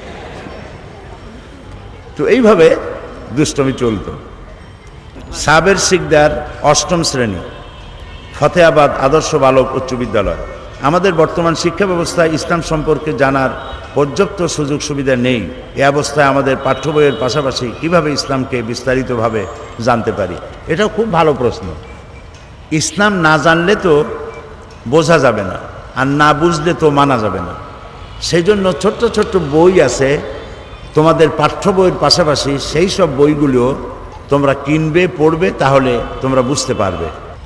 তো এইভাবে দুষ্টমি চলত। সাবের সিকদার, অষ্টম শ্রেণী, ফতেহাবাদ আদর্শ বালক উচ্চ বিদ্যালয়। আমাদের বর্তমান শিক্ষা ব্যবস্থায় ইসলাম সম্পর্কে জানার পর্যাপ্ত সুযোগ সুবিধা নেই। এ অবস্থায় আমাদের পাঠ্য বইয়ের পাশাপাশি কীভাবে ইসলামকে বিস্তারিতভাবে জানতে পারি? এটাও খুব ভালো প্রশ্ন। ইসলাম না জানলে তো বোঝা যাবে না, আর না বুঝলে তো মানা যাবে না। সেই জন্য ছোট্ট ছোট্ট বই আছে তোমাদের পাঠ্য বইয়ের পাশাপাশি, সেই সব বইগুলো তোমরা কিনবে, পড়বে, তাহলে তোমরা বুঝতে পারবে।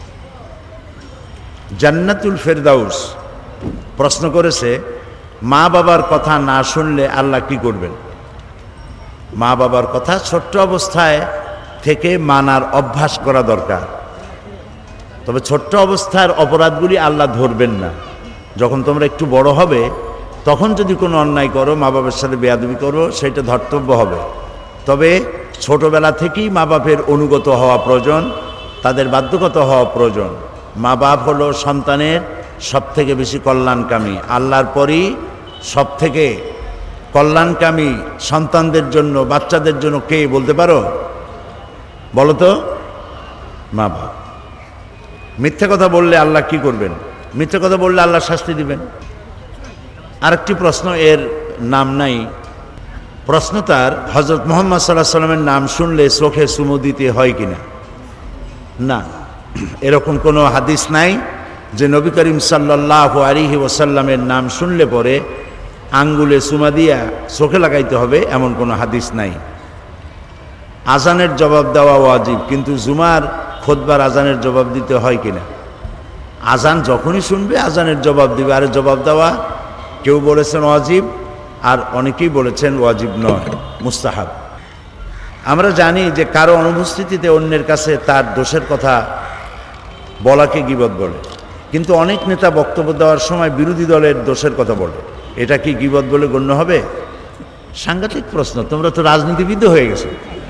জান্নাতুল ফেরদাউস প্রশ্ন করেছে, মা বাবার কথা না শুনলে আল্লাহ কি করবেন? মা বাবার কথা ছোট্ট অবস্থায় থেকে মানার অভ্যাস করা দরকার। তবে ছোট্ট অবস্থার অপরাধগুলি আল্লাহ ধরবেন না। যখন তোমরা একটু বড় হবে, তখন যদি কোনো অন্যায় করো, মা বাবার সাথে বেয়াদবি করো, সেটা ধর্তব্য হবে। তবে ছোটবেলা থেকেই মা বাপের অনুগত হওয়া প্রয়োজন, তাদের বাধ্যগত হওয়া প্রয়োজন। মা বাপ হলো সন্তানের সব থেকে বেশি কল্যাণকামী। আল্লাহর পরই সব থেকে কল্যাণকামী সন্তানদের জন্য, বাচ্চাদের জন্য কে বলতে পারো? বলো তো। মা বাপ। মিথ্যা কথা বললে আল্লাহ কি করবেন? মিথ্যা কথা বললে আল্লাহ শাস্তি দিবেন। আরেকটি প্রশ্ন, এর নাম নাই, প্রশ্ন তার, হজরত মুহাম্মদ সাল্লাল্লাহু আলাইহি সাল্লামের নাম শুনলে চোখে চুমু দিতে হয় কিনা? না, এরকম কোনো হাদিস নাই যে নবী করিম সাল্লাল্লাহু আলাইহি ওয়াসাল্লামের নাম শুনলে পরে আঙ্গুলে চুমা দিয়া চোখে লাগাইতে হবে, এমন কোনো হাদিস নাই। আজানের জবাব দেওয়া ওয়াজিব, কিন্তু জুমার খুতবার আজানের জবাব দিতে হয় কিনা? আজান যখনই শুনবে আজানের জবাব দিবে, আর জবাব দেওয়া কেউ বলেছেন ওয়াজিব, আর অনেকেই বলেছেন ওয়াজিব নয়, মুস্তাহাব। আমরা জানি যে কারো অনুপস্থিতিতে অন্যের কাছে তার দোষের কথা বলাকে গীবত বলে, কিন্তু অনেক নেতা বক্তব্য দেওয়ার সময় বিরোধী দলের দোষের কথা বলে, এটা কি গীবত বলে গণ্য হবে? সাংঘাতিক প্রশ্ন, তোমরা তো রাজনীতিবিদ হয়ে গেছো।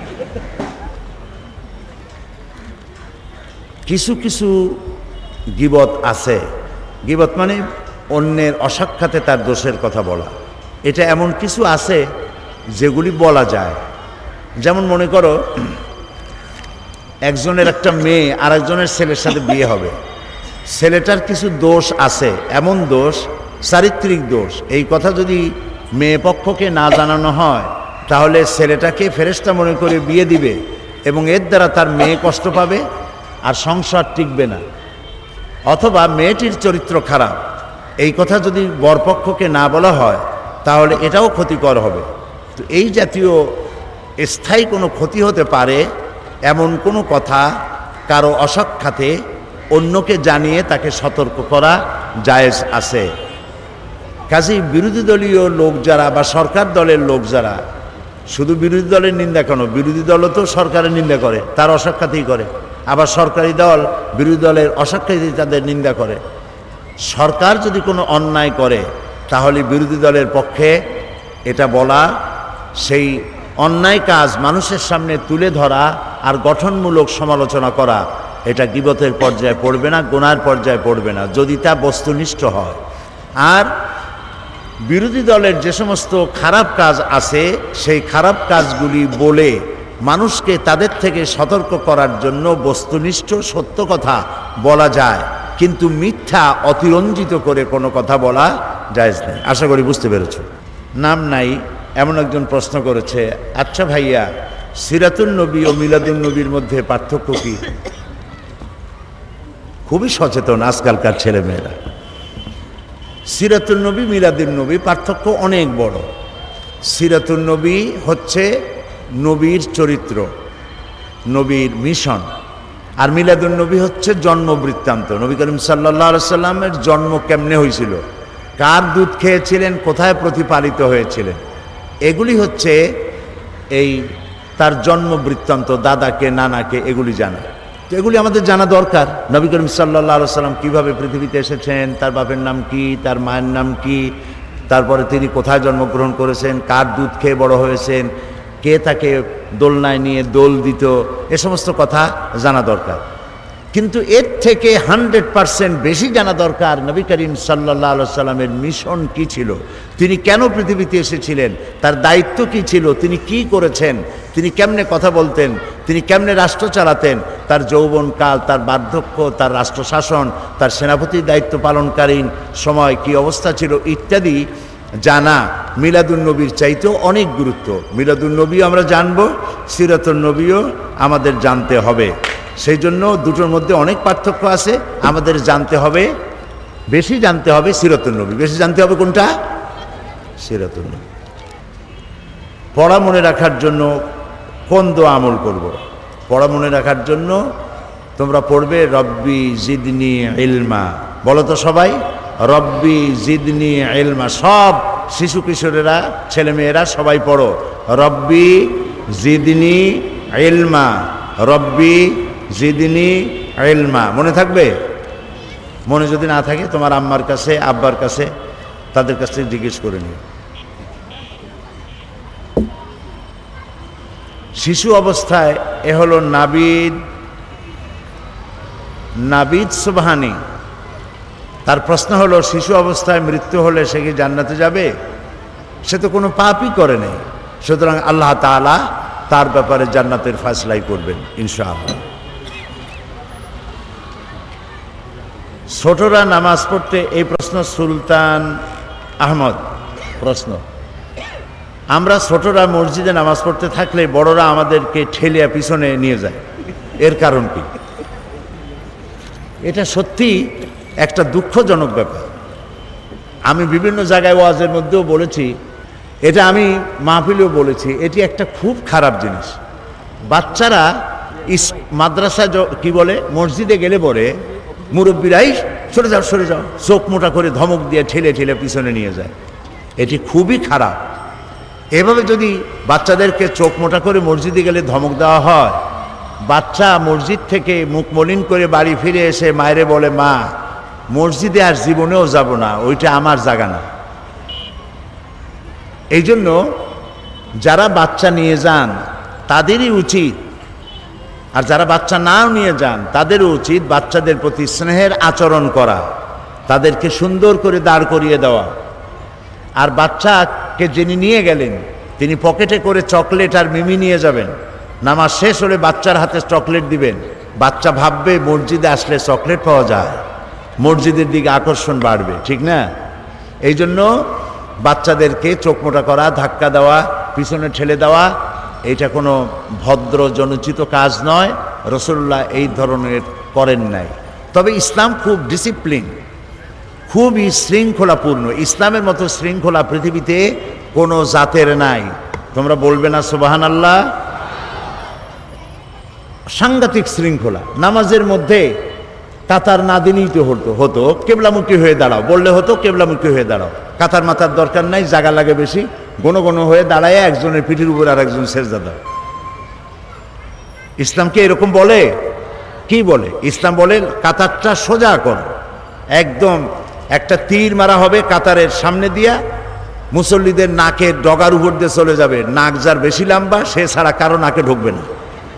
কিছু কিছু গীবত আছে, গীবত মানে অন্যের অসাক্ষাতে তার দোষের কথা বলা, এটা এমন কিছু আছে যেগুলি বলা যায়। যেমন মনে করো একজনের একটা মেয়ে আর একজনের ছেলের সাথে বিয়ে হবে, ছেলেটার কিছু দোষ আছে, এমন দোষ, চারিত্রিক দোষ, এই কথা যদি মেয়ে পক্ষকে না জানানো হয় তাহলে ছেলেটাকে ফেরেশতা মনে করে বিয়ে দিবে এবং এর দ্বারা তার মেয়ে কষ্ট পাবে আর সংসার টিকবে না। অথবা মেয়েটির চরিত্র খারাপ, এই কথা যদি বরপক্ষকে না বলা হয় তাহলে এটাও ক্ষতিকর হবে। তো এই জাতীয় স্থায়ী কোনো ক্ষতি হতে পারে এমন কোনো কথা কারো অসাক্ষাতে অন্যকে জানিয়ে তাকে সতর্ক করা জায়েজ আছে। কাজেই বিরোধী দলীয় লোক যারা বা সরকার দলের লোক যারা, শুধু বিরোধী দলের নিন্দা কেন, বিরোধী দলও তো সরকারের নিন্দা করে, তার অসাক্ষাতেই করে, আবার সরকারি দল বিরোধী দলের অসাক্ষাতেই তাদের নিন্দা করে। সরকার যদি কোনো অন্যায় করে তাহলে বিরোধী দলের পক্ষে এটা বলা, সেই অন্যায় কাজ মানুষের সামনে তুলে ধরা আর গঠনমূলক সমালোচনা করা, এটা গীবতের পর্যায়ে পড়বে না, গুনার পর্যায়ে পড়বে না, যদি তা বস্তুনিষ্ঠ হয়। আর বিরোধী দলের যে সমস্ত খারাপ কাজ আছে সেই খারাপ কাজগুলি বলে মানুষকে তাদের থেকে সতর্ক করার জন্য বস্তুনিষ্ঠ সত্য কথা বলা যায়, কিন্তু মিথ্যা অতিরঞ্জিত করে কোনো কথা বলা জায়েজ নেই। আশা করি বুঝতে পেরেছ। নাম নাই এমন একজন প্রশ্ন করেছে, আচ্ছা ভাইয়া, সিরাতুন নবী ও মিলাদুন নবীর মধ্যে পার্থক্য কি? খুবই সচেতন আজকালকার ছেলেমেয়েরা। সিরাতুন নবী মিলাদুন নবী পার্থক্য অনেক বড়। সিরাতুন নবী হচ্ছে নবীর চরিত্র, নবীর মিশন, আর মিলাদুন নবী হচ্ছে জন্ম বৃত্তান্ত, নবী করিম সাল্লাল্লাহু আলাইহি সাল্লামের জন্ম কেমনে হয়েছিল, কার দুধ খেয়েছিলেন, কোথায় প্রতিপালিত হয়েছিলেন, এগুলি হচ্ছে এই তার জন্ম বৃত্তান্ত, দাদাকে নানাকে এগুলি জানা। তো এগুলি আমাদের জানা দরকার। নবী করিম সাল্লাল্লাহু আলাইহি সাল্লাম কীভাবে পৃথিবীতে এসেছেন, তার বাপের নাম কি, তার মায়ের নাম কি, তারপরে তিনি কোথায় জন্মগ্রহণ করেছেন, কার দুধ খেয়ে বড় হয়েছেন, কে তাকে দোলনায় নিয়ে দোল দিত, এ সমস্ত কথা জানা দরকার। কিন্তু এর থেকে হান্ড্রেড পারসেন্ট বেশি জানা দরকার নবী করিম সাল্লাল্লাহু আলাইহি সাল্লামের মিশন কি ছিল, তিনি কেন পৃথিবীতে এসেছিলেন, তার দায়িত্ব কি ছিল, তিনি কি করেছেন, তিনি কেমনে কথা বলতেন, তিনি কেমনে রাষ্ট্র চালাতেন, তার যৌবনকাল, তার বার্ধক্য, তার রাষ্ট্র শাসন, তার সেনাপতির দায়িত্ব পালনকালীন সময় কি অবস্থা ছিল ইত্যাদি জানা মিলাদুন নবীর চাইতেও অনেক গুরুত্ব। মিলাদুন নবীও আমরা জানব, সিরাতুন নবীও আমাদের জানতে হবে। সেই জন্য দুটোর মধ্যে অনেক পার্থক্য আছে, আমাদের জানতে হবে, বেশি জানতে হবে সিরাতুন নবী। বেশি জানতে হবে কোনটা? সিরাতুন নবী। পড়া মনে রাখার জন্য কোন দোয়া আমল করব? পড়া মনে রাখার জন্য তোমরা পড়বে রব্বি জিদনি ইলমা। বলো তো সবাই, রব্বি জিদনি ইলমা। সব শিশু কিশোরেরা, ছেলেমেয়েরা সবাই পড়ো, রব্বি জিদনি ইলমা, রব্বি জিদনি ইলমা। মনে থাকবে? মনে যদি না থাকে তোমার আম্মার কাছে, আব্বার কাছে, তাদের কাছ থেকে জিজ্ঞেস করে নিও। শিশু অবস্থায় এ হলো নাবিদ নাবিদ সুবহানি। তার প্রশ্ন হলো, শিশু অবস্থায় মৃত্যু হলে সে কি জান্নাতে যাবে? সে তো কোনো পাপই করে নেই, সুতরাং আল্লাহ তাআলা তার ব্যাপারে জান্নাতের ফয়সালাই করবেন ইনশাআল্লাহ। ছোটরা নামাজ পড়তে, এই প্রশ্ন সুলতান আহমদ প্রশ্ন, আমরা ছোটরা মসজিদে নামাজ পড়তে থাকলে বড়রা আমাদেরকে ঠেলিয়া পিছনে নিয়ে যায়। এর কারণ কি? এটা সত্যি একটা দুঃখজনক ব্যাপার। আমি বিভিন্ন জায়গায় ওয়াজের মধ্যেও বলেছি, এটা আমি মাহফিলেও বলেছি, এটি একটা খুব খারাপ জিনিস। বাচ্চারা ইস মাদ্রাসা কি বলে মসজিদে গেলে পরে মুরব্বীরাই সরে যাও সরে যাও চোখ মোটা করে ধমক দিয়ে ঠেলে ঠেলে পিছনে নিয়ে যায়। এটি খুবই খারাপ। এভাবে যদি বাচ্চাদেরকে চোখ মোটা করে মসজিদে গেলে ধমক দেওয়া হয়, বাচ্চা মসজিদ থেকে মুখ মলিন করে বাড়ি ফিরে এসে মায়েরে বলে, মা মসজিদে আর জীবনেও যাব না, ওইটা আমার জায়গা না। এই জন্য যারা বাচ্চা নিয়ে যান তাদেরই উচিত, আর যারা বাচ্চা নাও নিয়ে যান তাদেরও উচিত বাচ্চাদের প্রতি স্নেহের আচরণ করা, তাদেরকে সুন্দর করে দাঁড় করিয়ে দেওয়া। আর বাচ্চাকে যিনি নিয়ে গেলেন তিনি পকেটে করে চকলেট আর মিমি নিয়ে যাবেন, নামাজ শেষ হলে বাচ্চার হাতে চকলেট দিবেন। বাচ্চা ভাববে মসজিদে আসলে চকলেট পাওয়া যায়, মসজিদের দিকে আকর্ষণ বাড়বে, ঠিক না? এই জন্য বাচ্চাদেরকে চোখ মোটা করা, ধাক্কা দেওয়া, পিছনে ঠেলে দেওয়া, এটা কোনো ভদ্র জনোচিত কাজ নয়। রাসূলুল্লাহ এই ধরনের করেন নাই। তবে ইসলাম খুব ডিসিপ্লিন, খুবই শৃঙ্খলাপূর্ণ। ইসলামের মতো শৃঙ্খলা পৃথিবীতে কোনো জাতের নাই। তোমরা বলবে না সুবহানাল্লাহ? সাংঘাতিক শৃঙ্খলা। নামাজের মধ্যে কাতার না দিলেই তো হতো হতো কেবলামুখী হয়ে দাঁড়াও বললে হতো, কেবলামুখী হয়ে দাঁড়াও। কাতার মাতার দরকার নাই, জায়গা লাগে বেশি, ঘন ঘন হয়ে দাঁড়ায় একজনের পিঠের উপর আর একজন সেজদা দাও। ইসলামকে এরকম বলে? কি বলে? ইসলাম বলে কাতারটা সোজা কর, একদম একটা তীর মারা হবে কাতারের সামনে দিয়া, মুসল্লিদের নাকের ডগার উপর দিয়ে চলে যাবে। নাক যার বেশি লম্বা সে ছাড়া কারো নাকে ঢুকবে না।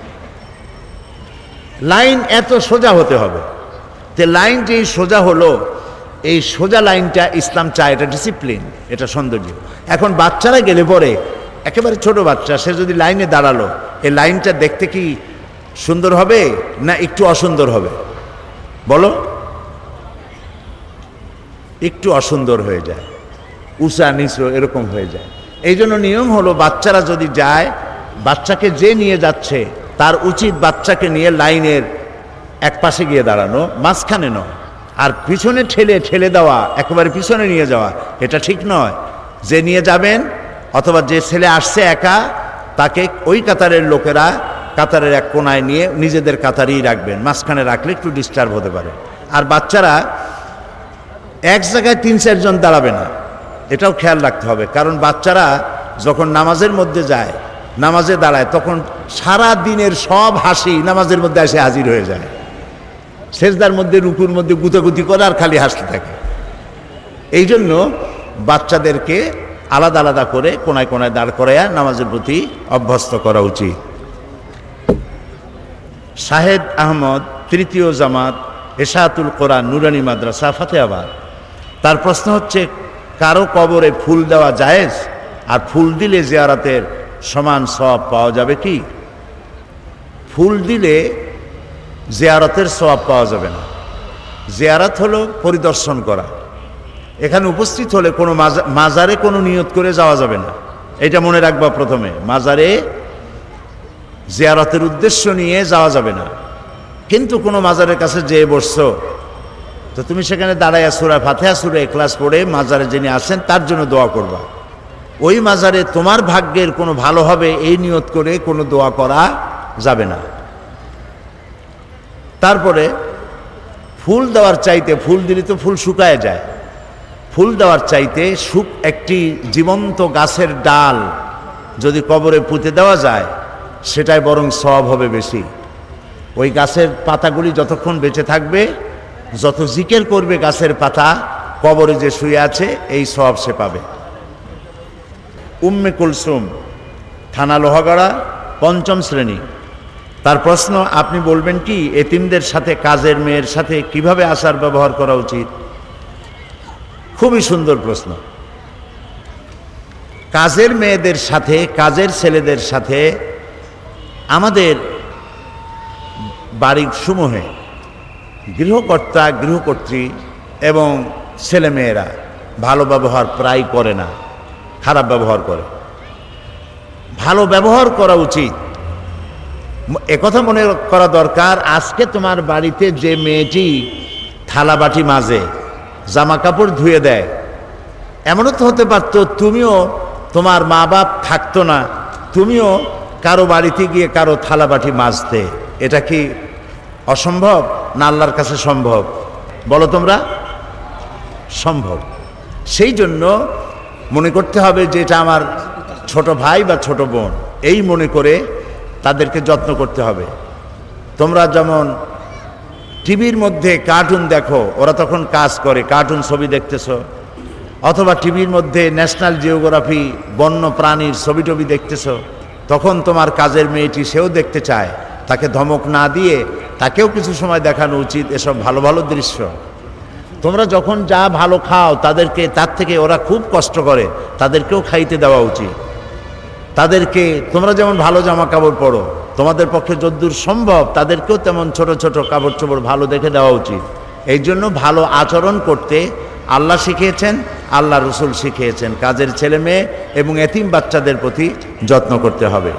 লাইন এত সোজা হতে হবে। তে লাইন যে সোজা হলো, এই সোজা লাইনটা ইসলাম চায়, এটা ডিসিপ্লিন, এটা সৌন্দর্য। এখন বাচ্চারা গেলে পরে, একেবারে ছোট বাচ্চা, সে যদি লাইনে দাঁড়ালো, এই লাইনটা দেখতে কি সুন্দর হবে না একটু অসুন্দর হবে? বলো, একটু অসুন্দর হয়ে যায়, উঁচা নিচু এরকম হয়ে যায়। এই জন্য নিয়ম হলো বাচ্চারা যদি যায়, বাচ্চাকে যে নিয়ে যাচ্ছে তার উচিত বাচ্চাকে নিয়ে লাইনের এক পাশে গিয়ে দাঁড়ানো, মাঝখানে নয়। আর পিছনে ঠেলে ঠেলে দেওয়া, একেবারে পিছনে নিয়ে যাওয়া, এটা ঠিক নয়। যে নিয়ে যাবেন অথবা যে ছেলে আসছে একা, তাকে ওই কাতারের লোকেরা কাতারের এক কোনায় নিয়ে নিজেদের কাতারেই রাখবেন, মাঝখানে রাখলে একটু ডিস্টার্ব হতে পারে। আর বাচ্চারা এক জায়গায় তিন চারজন দাঁড়াবে না, এটাও খেয়াল রাখতে হবে। কারণ বাচ্চারা যখন নামাজের মধ্যে যায়, নামাজে দাঁড়ায়, তখন সারা দিনের সব হাসি নামাজের মধ্যে এসে হাজির হয়ে যায়। সেজদার মধ্যে, রুকুর মধ্যে গুতাগুতি করে আর খালি হাসতে থাকে। এই জন্য বাচ্চাদেরকে আলাদা আলাদা করে কোনায় কোনায় দাঁড় করাইয়া নামাজের প্রতি অভ্যস্ত করা উচিত। শাহেদ আহমদ, তৃতীয় জামাত, এশাতুল কোরআন, নুরানি মাদ্রাসা, ফাতেহাবাদ। তার প্রশ্ন হচ্ছে, কারো কবরে ফুল দেওয়া জায়েজ? আর ফুল দিলে জিয়ারতের সমান সওয়াব পাওয়া যাবে কি? ফুল দিলে জিয়ারতের সওয়াব পাওয়া যাবে না। জিয়ারত হলো পরিদর্শন করা। এখানে উপস্থিত হলে কোনো মাজারে কোনো নিয়ত করে যাওয়া যাবে না, এটা মনে রাখবা প্রথমে। মাজারে জিয়ারতের উদ্দেশ্য নিয়ে যাওয়া যাবে না। কিন্তু কোনো মাজারের কাছে যেয়ে বসছো, তো তুমি সেখানে দাঁড়াইয়া সূরা ফাতিহা, সূরা ইখলাস পড়ে মাজারে যিনি আছেন তার জন্য দোয়া করবা। ওই মাজারে তোমার ভাগ্যের কোনো ভালো হবে এই নিয়ত করে কোনো দোয়া করা যাবে না। তারপরে ফুল দেওয়ার চাইতে, ফুল দিলে তো ফুল শুকায় যায়, ফুল দেওয়ার চাইতে শুক একটি জীবন্ত গাছের ডাল যদি কবরে পুঁতে দেওয়া যায়, সেটাই বরং সওয়াব হবে বেশি। ওই গাছের পাতাগুলি যতক্ষণ বেঁচে থাকবে, যত জিকির করবে গাছের পাতা, কবরে যে শুয়ে আছে এই সওয়াব সে পাবে। উম্মে কুলসুম, থানা লোহাগড়া, পঞ্চম শ্রেণী। তার প্রশ্ন, আপনি বলবেন কি এতিমদের সাথে কাজের মেয়ের সাথে কিভাবে আচার ব্যবহার করা উচিত? খুবই সুন্দর প্রশ্ন। কাজের মেয়েদের সাথে, কাজের ছেলেদের সাথে আমাদের বাড়ির সমূহে গৃহকর্তা, গৃহকর্ত্রী এবং ছেলেমেয়েরা ভালো ব্যবহার প্রায় করে না, খারাপ ব্যবহার করে। ভালো ব্যবহার করা উচিত। একথা মনে করা দরকার, আজকে তোমার বাড়িতে যে মেয়েটি থালা বাটি মাজে, জামা কাপড় ধুয়ে দেয়, এমনও তো হতে পারত তুমিও, তোমার মা বাপ থাকতো না, তুমিও কারো বাড়িতে গিয়ে কারো থালা বাটি মাজতে। এটা কি অসম্ভব না আল্লাহর কাছে সম্ভব? বলো তোমরা, সম্ভব। সেই জন্য মনে করতে হবে যে এটা আমার ছোট ভাই বা ছোট বোন, এই মনে করে তাদেরকে যত্ন করতে হবে। তোমরা যেমন টিভির মধ্যে কার্টুন দেখো, ওরা তখন কাজ করে, কার্টুন ছবি দেখতেছ, অথবা টিভির মধ্যে ন্যাশনাল জিওগ্রাফি বন্য প্রাণীর ছবি টবি দেখতেছ, তখন তোমার কাজের মেয়েটি সেও দেখতে চায়, তাকে ধমক না দিয়ে তাকেও কিছু সময় দেখানো উচিত এসব ভালো ভালো দৃশ্য। তোমরা যখন যা ভালো খাও তাদেরকে, তার থেকে ওরা খুব কষ্ট করে, তাদেরকেও খাইতে দেওয়া উচিত। তাদেরকে তোমরা যেমন ভালো জামা কাপড় পরো, তোমাদের পক্ষে যদ্দূর সম্ভব তাদেরকেও তেমন ছোট ছোট কাপড় চোপড় ভালো দেখে দেওয়া উচিত। এই জন্য ভালো আচরণ করতে আল্লাহ শিখিয়েছেন, আল্লাহ রসুল শিখিয়েছেন। কাজের ছেলে মেয়ে এবং এতিম বাচ্চাদের প্রতি যত্ন করতে হবে।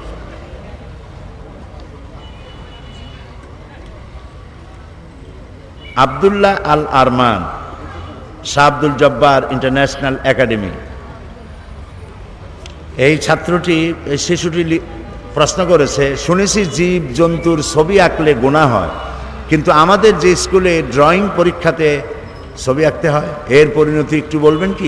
আবদুল্লাহ আল আরমান, শাহ আব্দুল জব্বার ইন্টারন্যাশনাল একাডেমি, এই ছাত্রটি, এই শিশুটি প্রশ্ন করেছে, শুনেছি জীব জন্তুর ছবি আঁকলে গুনাহ হয়, কিন্তু আমাদের যে স্কুলে ড্রয়িং পরীক্ষাতে ছবি আঁকতে হয়, এর পরিণতি একটু বলবেন কি?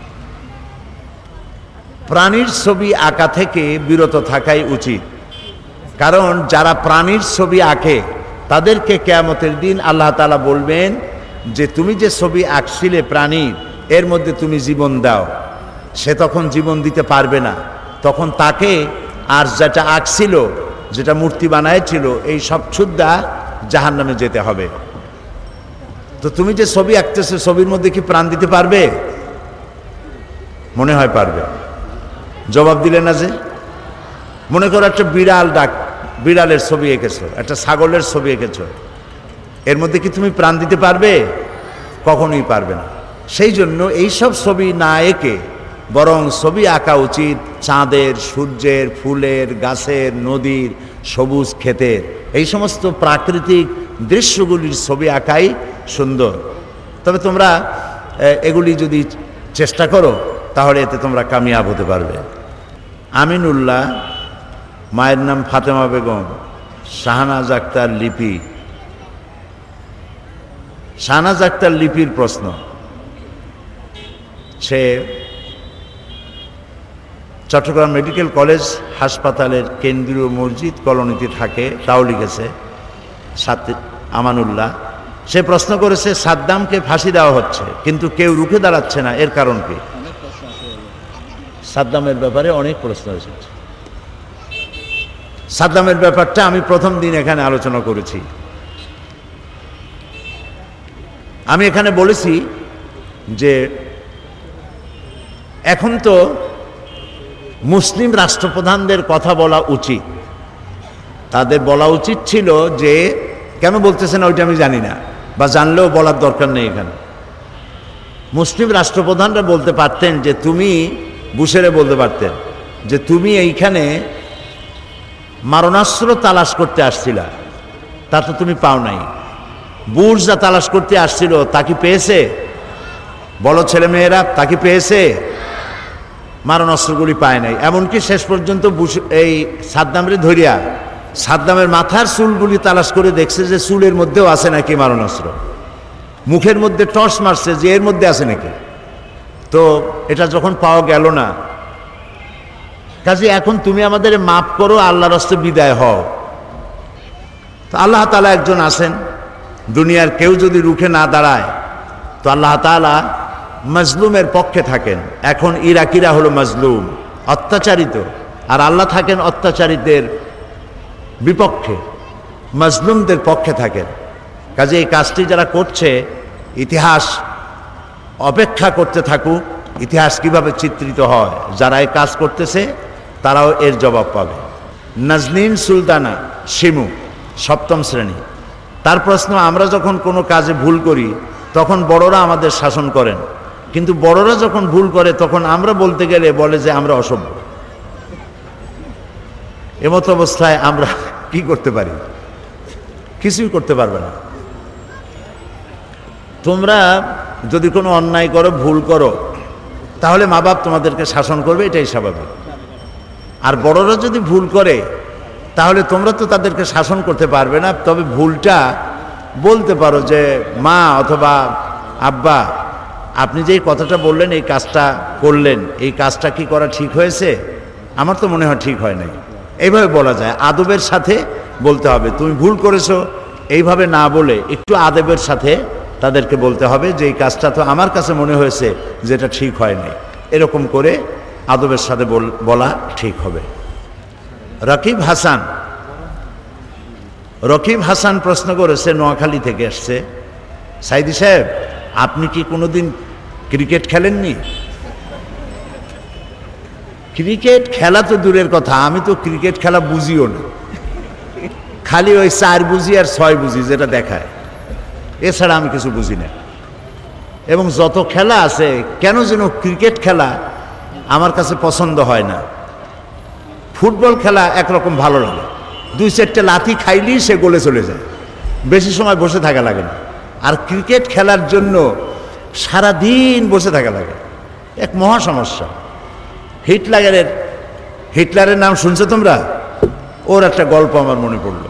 প্রাণীর ছবি আঁকা থেকে বিরত থাকাই উচিত, কারণ যারা প্রাণীর ছবি আঁকে তাদেরকে কিয়ামতের দিন আল্লাহ তাআলা বলবেন যে তুমি যে ছবি আঁকছিলে প্রাণীর, এর মধ্যে তুমি জীবন দাও। সে তখন জীবন দিতে পারবে না, তখন তাকে আর যেটা আঁকছিল, যেটা মূর্তি বানায়ছিল, এই সব সুদ্ধা জাহান্নামে যেতে হবে। তো তুমি যে ছবি আঁকতেছো, ছবির মধ্যে কি প্রাণ দিতে পারবে? মনে হয় পারবে। জবাব দিলে না যে। মনে করো একটা বিড়াল ডাক, বিড়ালের ছবি এঁকেছো, একটা ছাগলের ছবি এঁকেছো, এর মধ্যে কি তুমি প্রাণ দিতে পারবে? কখনোই পারবে না। সেই জন্য এইসব ছবি না এঁকে বরং ছবি আঁকা উচিত চাঁদের, সূর্যের, ফুলের, গাছের, নদীর, সবুজ ক্ষেতের, এই সমস্ত প্রাকৃতিক দৃশ্যগুলির ছবি আঁকাই সুন্দর। তবে তোমরা এগুলি যদি চেষ্টা করো তাহলে এতে তোমরা কামিয়াব হতে পারবে। আমিনুল্লাহ, মায়ের নাম ফাতেমা বেগম, শাহনাজ আক্তার লিপি। শাহনাজ আক্তার লিপির প্রশ্ন, সে চট্টগ্রাম মেডিকেল কলেজ হাসপাতালের কেন্দ্রীয় মসজিদ কলোনিতে থাকে, তাও লিখেছে সাথে আমানুল্লাহ। সে প্রশ্ন করেছে, সাদ্দামকে ফাঁসি দেওয়া হচ্ছে কিন্তু কেউ রুখে দাঁড়াচ্ছে না, এর কারণ কি? সাদ্দামের ব্যাপারে অনেক প্রশ্ন এসেছে। সাদ্দামের ব্যাপারটা আমি প্রথম দিন এখানে আলোচনা করেছি। আমি এখানে বলেছি যে এখন তো মুসলিম রাষ্ট্রপ্রধানদের কথা বলা উচিত, তাদের বলা উচিত ছিল যে, কেন বলতেছেন ওইটা আমি জানি না, বা জানলেও বলার দরকার নেই। এখানে মুসলিম রাষ্ট্রপ্রধানরা বলতে পারতেন যে, তুমি বুশেরে বলতে পারতেন যে তুমি এইখানে মারণাস্ত্র তালাশ করতে আসছিলা, তা তো তুমি পাও নাই। বুশ যা তালাশ করতে আসছিল তা কি পেয়েছে? বলো ছেলেমেয়েরা, তা কি পেয়েছে? মারণাস্ত্রগুলি পায় নাই। এমনকি শেষ পর্যন্ত বুশ এই সাদ্দামরে ধরিয়া সাদ্দামের মাথার চুলগুলি তালাশ করে দেখছে যে চুলের মধ্যেও আছে নাকি মারণাস্ত্র। মুখের মধ্যে টর্চ মারছে যে এর মধ্যে আছে নাকি। তো এটা যখন পাওয়া গেল না, কাজে এখন তুমি আমাদের মাফ করো, আল্লাহর রাস্তে বিদায় হও। তো আল্লাহ তাআলা একজন আছেন, দুনিয়ার কেউ যদি রুখে না দাঁড়ায় তো আল্লাহ তাআলা মজলুমের পক্ষে থাকেন। এখন ইরাকিরা হলো মজলুম, অত্যাচারিত, আর আল্লাহ থাকেন অত্যাচারিতদের বিপক্ষে, মজলুমদের পক্ষে থাকেন। কাজে এই কাজটি যারা করছে, ইতিহাস অপেক্ষা করতে থাকুক, ইতিহাস কিভাবে চিত্রিত হয়। যারা এই কাজ করতেছে তারাও এর জবাব পাবে। নাজনীন সুলতানা শিমু, সপ্তম শ্রেণী, তার প্রশ্ন, আমরা যখন কোনো কাজে ভুল করি তখন বড়রা আমাদের শাসন করেন, কিন্তু বড়রা যখন ভুল করে তখন আমরা বলতে গেলে বলে যে আমরা অসভ্য। এমত অবস্থায় আমরা কি করতে পারি? কিছুই করতে পারবে না। তোমরা যদি কোনো অন্যায় করো, ভুল করো, তাহলে মা বাপ তোমাদেরকে শাসন করবে, এটাই স্বাভাবিক। আর বড়রা যদি ভুল করে তাহলে তোমরা তো তাদেরকে শাসন করতে পারবে না, তবে ভুলটা বলতে পারো যে মা অথবা আব্বা, আপনি যে কথাটা বললেন, এই কাজটা করলেন, এই কাজটা কি করা ঠিক হয়েছে? আমার তো মনে হয় ঠিক হয় নাই। এইভাবে বলা যায়, আদবের সাথে বলতে হবে। তুমি ভুল করেছো এইভাবে না বলে একটু আদবের সাথে তাদেরকে বলতে হবে যে এই কাজটা তো আমার কাছে মনে হয়েছে যেটা ঠিক হয় নাই। এরকম করে আদবের সাথে বলা ঠিক হবে। রকিব হাসান রকিব হাসান প্রশ্ন করেছে, নোয়াখালী থেকে আসছে, সাইদি সাহেব আপনি কি কোনোদিন ক্রিকেট খেলেননি? ক্রিকেট খেলা তো দূরের কথা, আমি তো ক্রিকেট খেলা বুঝিও না, খালি ওই চার বুঝি আর ছয় বুঝি যেটা দেখায়, এছাড়া আমি কিছু বুঝি না। এবং যত খেলা আছে, কেন যেন ক্রিকেট খেলা আমার কাছে পছন্দ হয় না। ফুটবল খেলা একরকম ভালো লাগে, দুই চারটে লাথি খাইলেই সে গোলে চলে যায়, বেশি সময় বসে থাকা লাগে না। আর ক্রিকেট খেলার জন্য সারা দিন বসে থাকা লাগে, এক মহা সমস্যা। হিটলারের হিটলারের নাম শুনছো তোমরা? ওর একটা গল্প আমার মনে পড়ল।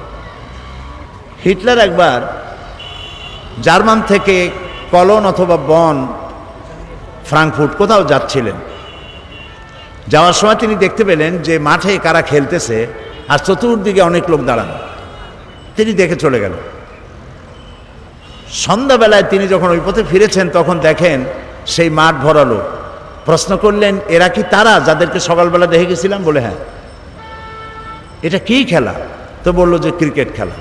হিটলার একবার জার্মান থেকে কলন অথবা বন, ফ্রাঙ্কফুর্ট কোথাও যাচ্ছিলেন। যাওয়ার সময় তিনি দেখতে পেলেন যে মাঠে কারা খেলতেছে আর চতুর্দিকে অনেক লোক দাঁড়ানো। তিনি দেখে চলে গেলেন। সন্ধ্যাবেলায় তিনি যখন ওই পথে ফিরেছেন তখন দেখেন সেই মাঠ ভরালো। প্রশ্ন করলেন, এরা কি তারা যাদেরকে সকালবেলা দেখে গেছিলাম? বলে হ্যাঁ। এটা কি খেলা? তো বললো যে ক্রিকেট খেলা।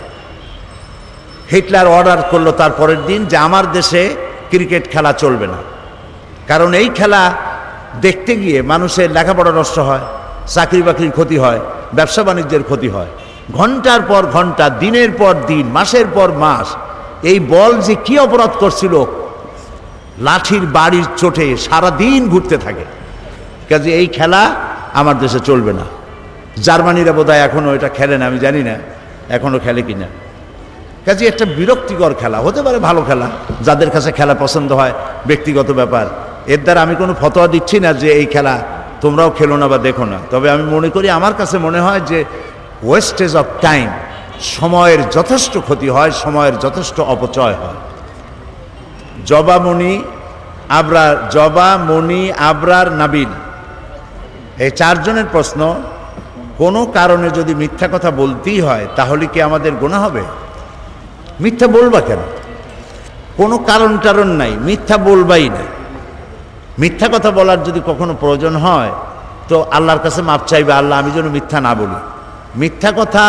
হিটলার অর্ডার করলো তার পরের দিন যে আমার দেশে ক্রিকেট খেলা চলবে না, কারণ এই খেলা দেখতে গিয়ে মানুষের লেখাপড়া নষ্ট হয়, চাকরি বাকরির ক্ষতি হয়, ব্যবসা বাণিজ্যের ক্ষতি হয়। ঘন্টার পর ঘন্টা, দিনের পর দিন, মাসের পর মাস এই বল যে কি অপরাধ করছিল, লাঠির বাড়ির চোটে সারা দিন ঘুরতে থাকে। কাজে এই খেলা আমার দেশে চলবে না। জার্মানিরা বোধহয় এখনো এটা খেলে না, আমি জানি না এখনো খেলে কিনা। কাজে একটা বিরক্তিকর খেলা, হতে পারে ভালো খেলা, যাদের কাছে খেলা পছন্দ হয় ব্যক্তিগত ব্যাপার। এর দ্বারা আমি কোনো ফতোয়া দিচ্ছি না যে এই খেলা তোমরাও খেলো না বা দেখো না। তবে আমি মনে করি, আমার কাছে মনে হয় যে ওয়েস্টেজ অফ টাইম, সময়ের যথেষ্ট ক্ষতি হয়, সময়ের যথেষ্ট অপচয় হয়। জবামণি আবরার জবামণি আবরার নাবিল, এই চারজনের প্রশ্ন, কোনো কারণে যদি মিথ্যা কথা বলতেই হয় তাহলে কি আমাদের গুনাহ হবে? মিথ্যা বলবা কেন? কোনো কারণ টারণ নাই, মিথ্যা বলবাই না। মিথ্যা কথা বলার যদি কখনো প্রয়োজন হয় তো আল্লাহর কাছে মাপ চাইবে, আল্লাহ আমি যেন মিথ্যা না বলি। মিথ্যা কথা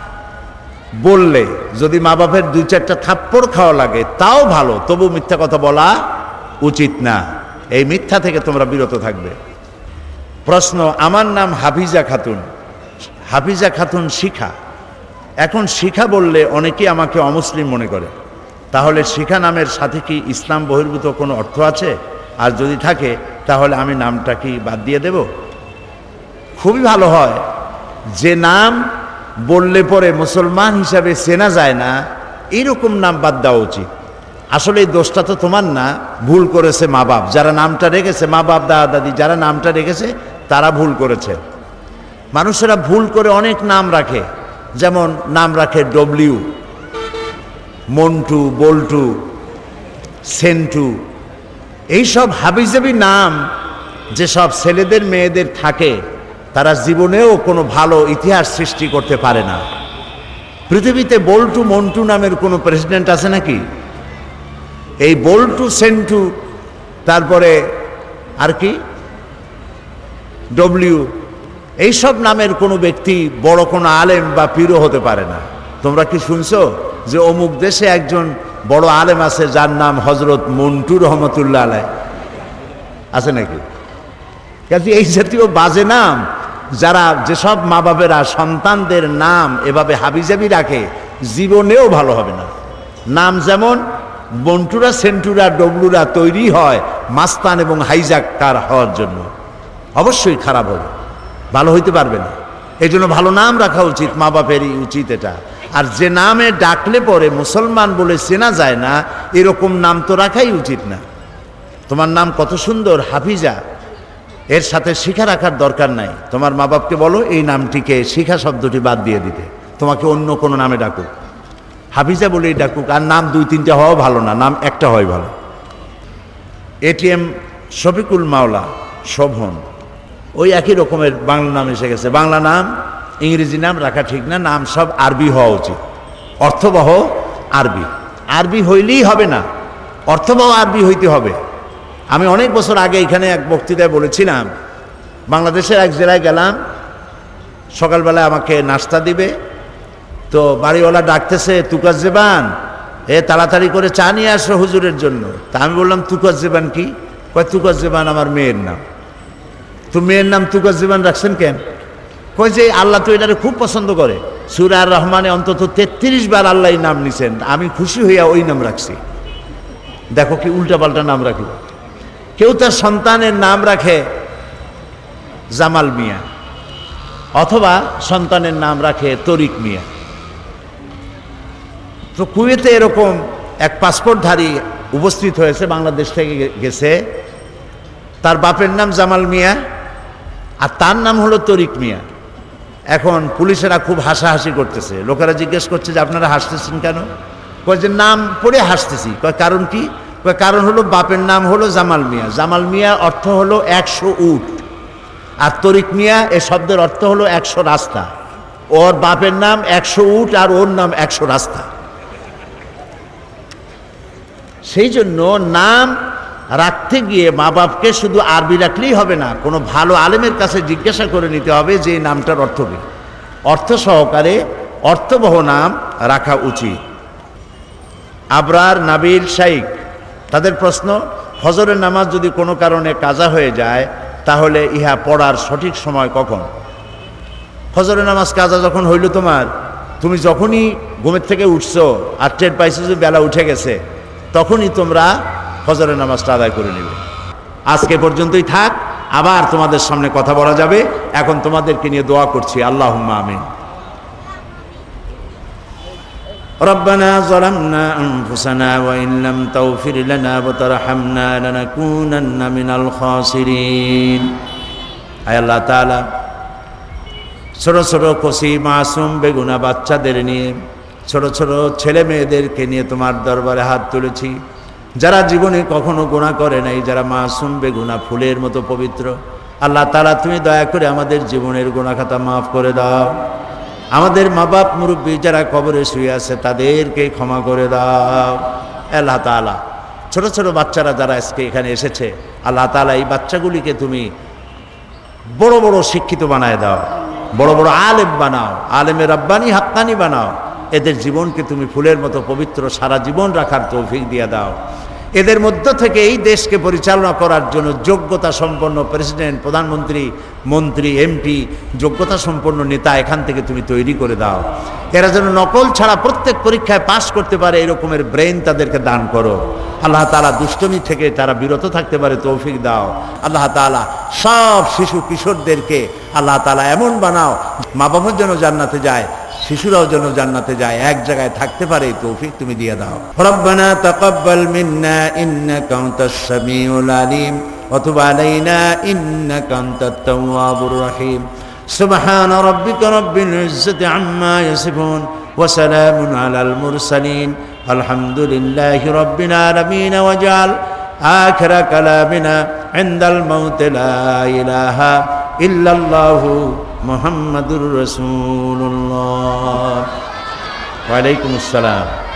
বললে যদি মা বাপের দুই চারটা থাপ্পড় খাওয়া লাগে তাও ভালো, তবু মিথ্যা কথা বলা উচিত না। এই মিথ্যা থেকে তোমরা বিরত থাকবে। প্রশ্ন, আমার নাম হাফিজা খাতুন। হাফিজা খাতুন শিখা। এখন শিখা বললে অনেকেই আমাকে অমুসলিম মনে করে, তাহলে শিখা নামের সাথে কি ইসলাম বহির্ভূত কোনো অর্থ আছে? আর যদি থাকে তাহলে আমি নামটা কি বাদ দিয়ে দেব? খুবই ভালো হয়, যে নাম বললে পরে মুসলমান হিসাবে চেনা যায় না এরকম নাম বাদ দেওয়া উচিত। আসলে এই দোষটা তো তোমার না, ভুল করেছে মা বাপ, যারা নামটা রেখেছে, মা বাপ দাদা দাদি যারা নামটা রেখেছে তারা ভুল করেছে। মানুষেরা ভুল করে অনেক নাম রাখে, যেমন নাম রাখে ডব্লিউ, মন্টু, বল্টু, সেন্টু। এইসব হাবিজাবি নাম যেসব ছেলেদের মেয়েদের থাকে তারা জীবনেও কোনো ভালো ইতিহাস সৃষ্টি করতে পারে না। পৃথিবীতে বল্টু মন্টু নামের কোনো প্রেসিডেন্ট আছে নাকি? এই বল্টু, সেন্টু, তারপরে আর কি ডব্লিউ, এইসব নামের কোনো ব্যক্তি বড় কোনো আলেম বা পীরও হতে পারে না। তোমরা কি শুনছো যে অমুক দেশে একজন বড় আলেম আছে যার নাম হজরত মন্টু রহমতুল্লাহ আলাই? আছে নাকি? কাজে এই জাতীয় বাজে নাম, যারা যেসব মা বাবেরা সন্তানদের নাম এভাবে হাবিজাবি রাখে জীবনেও ভালো হবে না। নাম যেমন মন্টুরা, সেন্টুরা, ডবলুরা তৈরি হয় মাস্তান এবং হাইজাক্কার হওয়ার জন্য, অবশ্যই খারাপ হবে, ভালো হইতে পারবে না। এই জন্য ভালো নাম রাখা উচিত, মা বাপেরই উচিত এটা। আর যে নামে ডাকলে পরে মুসলমান বলে চেনা যায় না, এরকম নাম তো রাখাই উচিত না। তোমার নাম কত সুন্দর হাফিজা, এর সাথে শিখা রাখার দরকার নাই। তোমার মা বাপকে বলো এই নামটিকে, শিখা শব্দটি বাদ দিয়ে দিতে, তোমাকে অন্য কোনো নামে ডাকুক, হাফিজা বলেই ডাকুক। আর নাম দুই তিনটা হওয়া ভালো না, নাম একটা হয় ভালো। এটিএম শফিকুল মাওলা, শোভন, ওই একই রকমের বাংলা নাম এসে গেছে। বাংলা নাম ইংরেজি নাম রাখা ঠিক না, নাম সব আরবি হওয়া উচিত, অর্থবহ আরবি। আরবি হইলেই হবে না, অর্থবহ আরবি হইতে হবে। আমি অনেক বছর আগে এখানে এক বক্তৃতায় বলেছিলাম, বাংলাদেশের এক জেলায় গেলাম, সকালবেলায় আমাকে নাস্তা দিবে, তো বাড়িওয়ালা ডাকতেছে তুকাজ্জেবান, এ তাড়াতাড়ি করে চা নিয়ে আসো হুজুরের জন্য। তা আমি বললাম তুকাজ্জেবান কি? কয় তুকাজ্জেবান আমার মেয়ের নাম। তো মেয়ের নাম তুকাজ্জেবান রাখছেন কেন? কয় যে আল্লাহ তো এটারে খুব পছন্দ করে, সূরা আর রহমানে অন্তত তেত্রিশ বার আল্লাহ এই নাম নিছেন, আমি খুশি হইয়া ওই নাম রাখছি। দেখো কি উল্টাপাল্টা নাম রাখলো। কেউ তার সন্তানের নাম রাখে জামাল মিয়া, অথবা সন্তানের নাম রাখে তরিক মিয়া। তো কুয়েতে এরকম এক পাসপোর্টধারী উপস্থিত হয়েছে, বাংলাদেশ থেকে গেছে, তার বাপের নাম জামাল মিয়া আর তার নাম হলো তরিক মিয়া। এখন পুলিশেরা খুব হাসাহাসি করতেছে, লোকেরা জিজ্ঞেস করছে যে আপনারা হাসতেছেন কেন? কয় যে নাম পড়ে হাসতেছি। কয় কারণ কি? কয় কারণ হলো বাপের নাম হলো জামাল মিয়া, জামাল মিয়া অর্থ হলো একশো উট, আর তরিক মিয়া এ শব্দের অর্থ হলো একশো রাস্তা। ওর বাপের নাম একশো উট আর ওর নাম একশো রাস্তা। সেই জন্য নাম রাখতে গিয়ে মা বাপকে শুধু আরবি রাখলেই হবে না, কোনো ভালো আলেমের কাছে জিজ্ঞাসা করে নিতে হবে যে এই নামটার অর্থ কী, অর্থ সহকারে অর্থবহ নাম রাখা উচিত। আবরার, নাবিল, শাইখ, তাদের প্রশ্ন, ফজরের নামাজ যদি কোনো কারণে কাজা হয়ে যায় তাহলে ইহা পড়ার সঠিক সময় কখন? ফজরের নামাজ কাজা যখন হইল তোমার, তুমি যখনই ঘুমের থেকে উঠছো আর টের পাইছো যে বেলা উঠে গেছে, তখনই তোমরা ফজরের নামাজটা আদায় করে নেবে। আজকে পর্যন্তই থাক, আবার তোমাদের সামনে কথা বলা যাবে। এখন তোমাদেরকে নিয়ে দোয়া করছি, আল্লাহুম্মা আমিন। ربنا ظلمنا أنفسنا وإن لم تغفر لنا وترحمنا لنكونن من الخاسرين। আয় আল্লাহ তাআলা, ছোট ছোট কচি মাসুম বেগুনা বাচ্চাদের নিয়ে, ছোট ছোট ছেলে মেয়েদেরকে নিয়ে তোমার দরবারে হাত তুলেছি, যারা জীবনে কখনো গুনাহ করে নাই, যারা মাসুম বেগুনা ফুলের মতো পবিত্র। আল্লাহ তাআলা, তুমি দয়া করে আমাদের জীবনের গুনাহ খাতা মাফ করে দাও। আমাদের মা বাপ মুরব্বী যারা কবরে শুয়ে আছে তাদেরকে ক্ষমা করে দাও। আল্লাহ তাআলা, ছোট ছোট বাচ্চারা যারা আজকে এখানে এসেছে, আল্লাহ তাআলা এই বাচ্চাগুলিকে তুমি বড় বড় শিক্ষিত বানায় দাও, বড় বড় আলেম বানাও, আলেমে রাব্বানি হাক্কানি বানাও। এদের জীবনকে তুমি ফুলের মতো পবিত্র সারা জীবন রাখার তৌফিক দিয়ে দাও। এদের মধ্য থেকে এই দেশকে পরিচালনা করার জন্য যোগ্যতা সম্পন্ন প্রেসিডেন্ট, প্রধানমন্ত্রী, মন্ত্রী, এমপি, যোগ্যতা সম্পন্ন নেতা এখান থেকে তুমি তৈরি করে দাও। এরা যেন নকল ছাড়া প্রত্যেক পরীক্ষায় পাশ করতে পারে, এরকমের ব্রেন তাদেরকে দান করো। আল্লাহ তাআলা, দুষ্টমি থেকে তারা বিরত থাকতে পারে তৌফিক দাও। আল্লাহ তাআলা, সব শিশু কিশোরদেরকে আল্লাহ তাআলা এমন বানাও, মা বাবার যেন জান্নাতে যায়, শিশুরাও যেন জান্নাতে যায়, এক জায়গায় থাকতে পারে তৌফিক তুমি দিয়ে দাও। রব্বানা তাকাব্বাল মিন্না ইন্নাকা আনতাস সামিউল আলিম ওয়া তুব আলাইনা ইন্নাকা আনতাত তাওয়াবুর রহিম। সুবহান রাব্বিকা রাব্বিল ইজ্জাতি আম্মা ইয়াসিফুন ওয়া সালামুন আলাল মুরসালিন আলহামদুলিল্লাহি রাব্বিল আলামিন। ওয়াজআল আখিরা কালামিনা ইনদাল মাউত লা ইলাহা ইল্লাল্লাহু মুহাম্মাদুর রাসূলুল্লাহ। ওয়া আলাইকুমুস সালাম।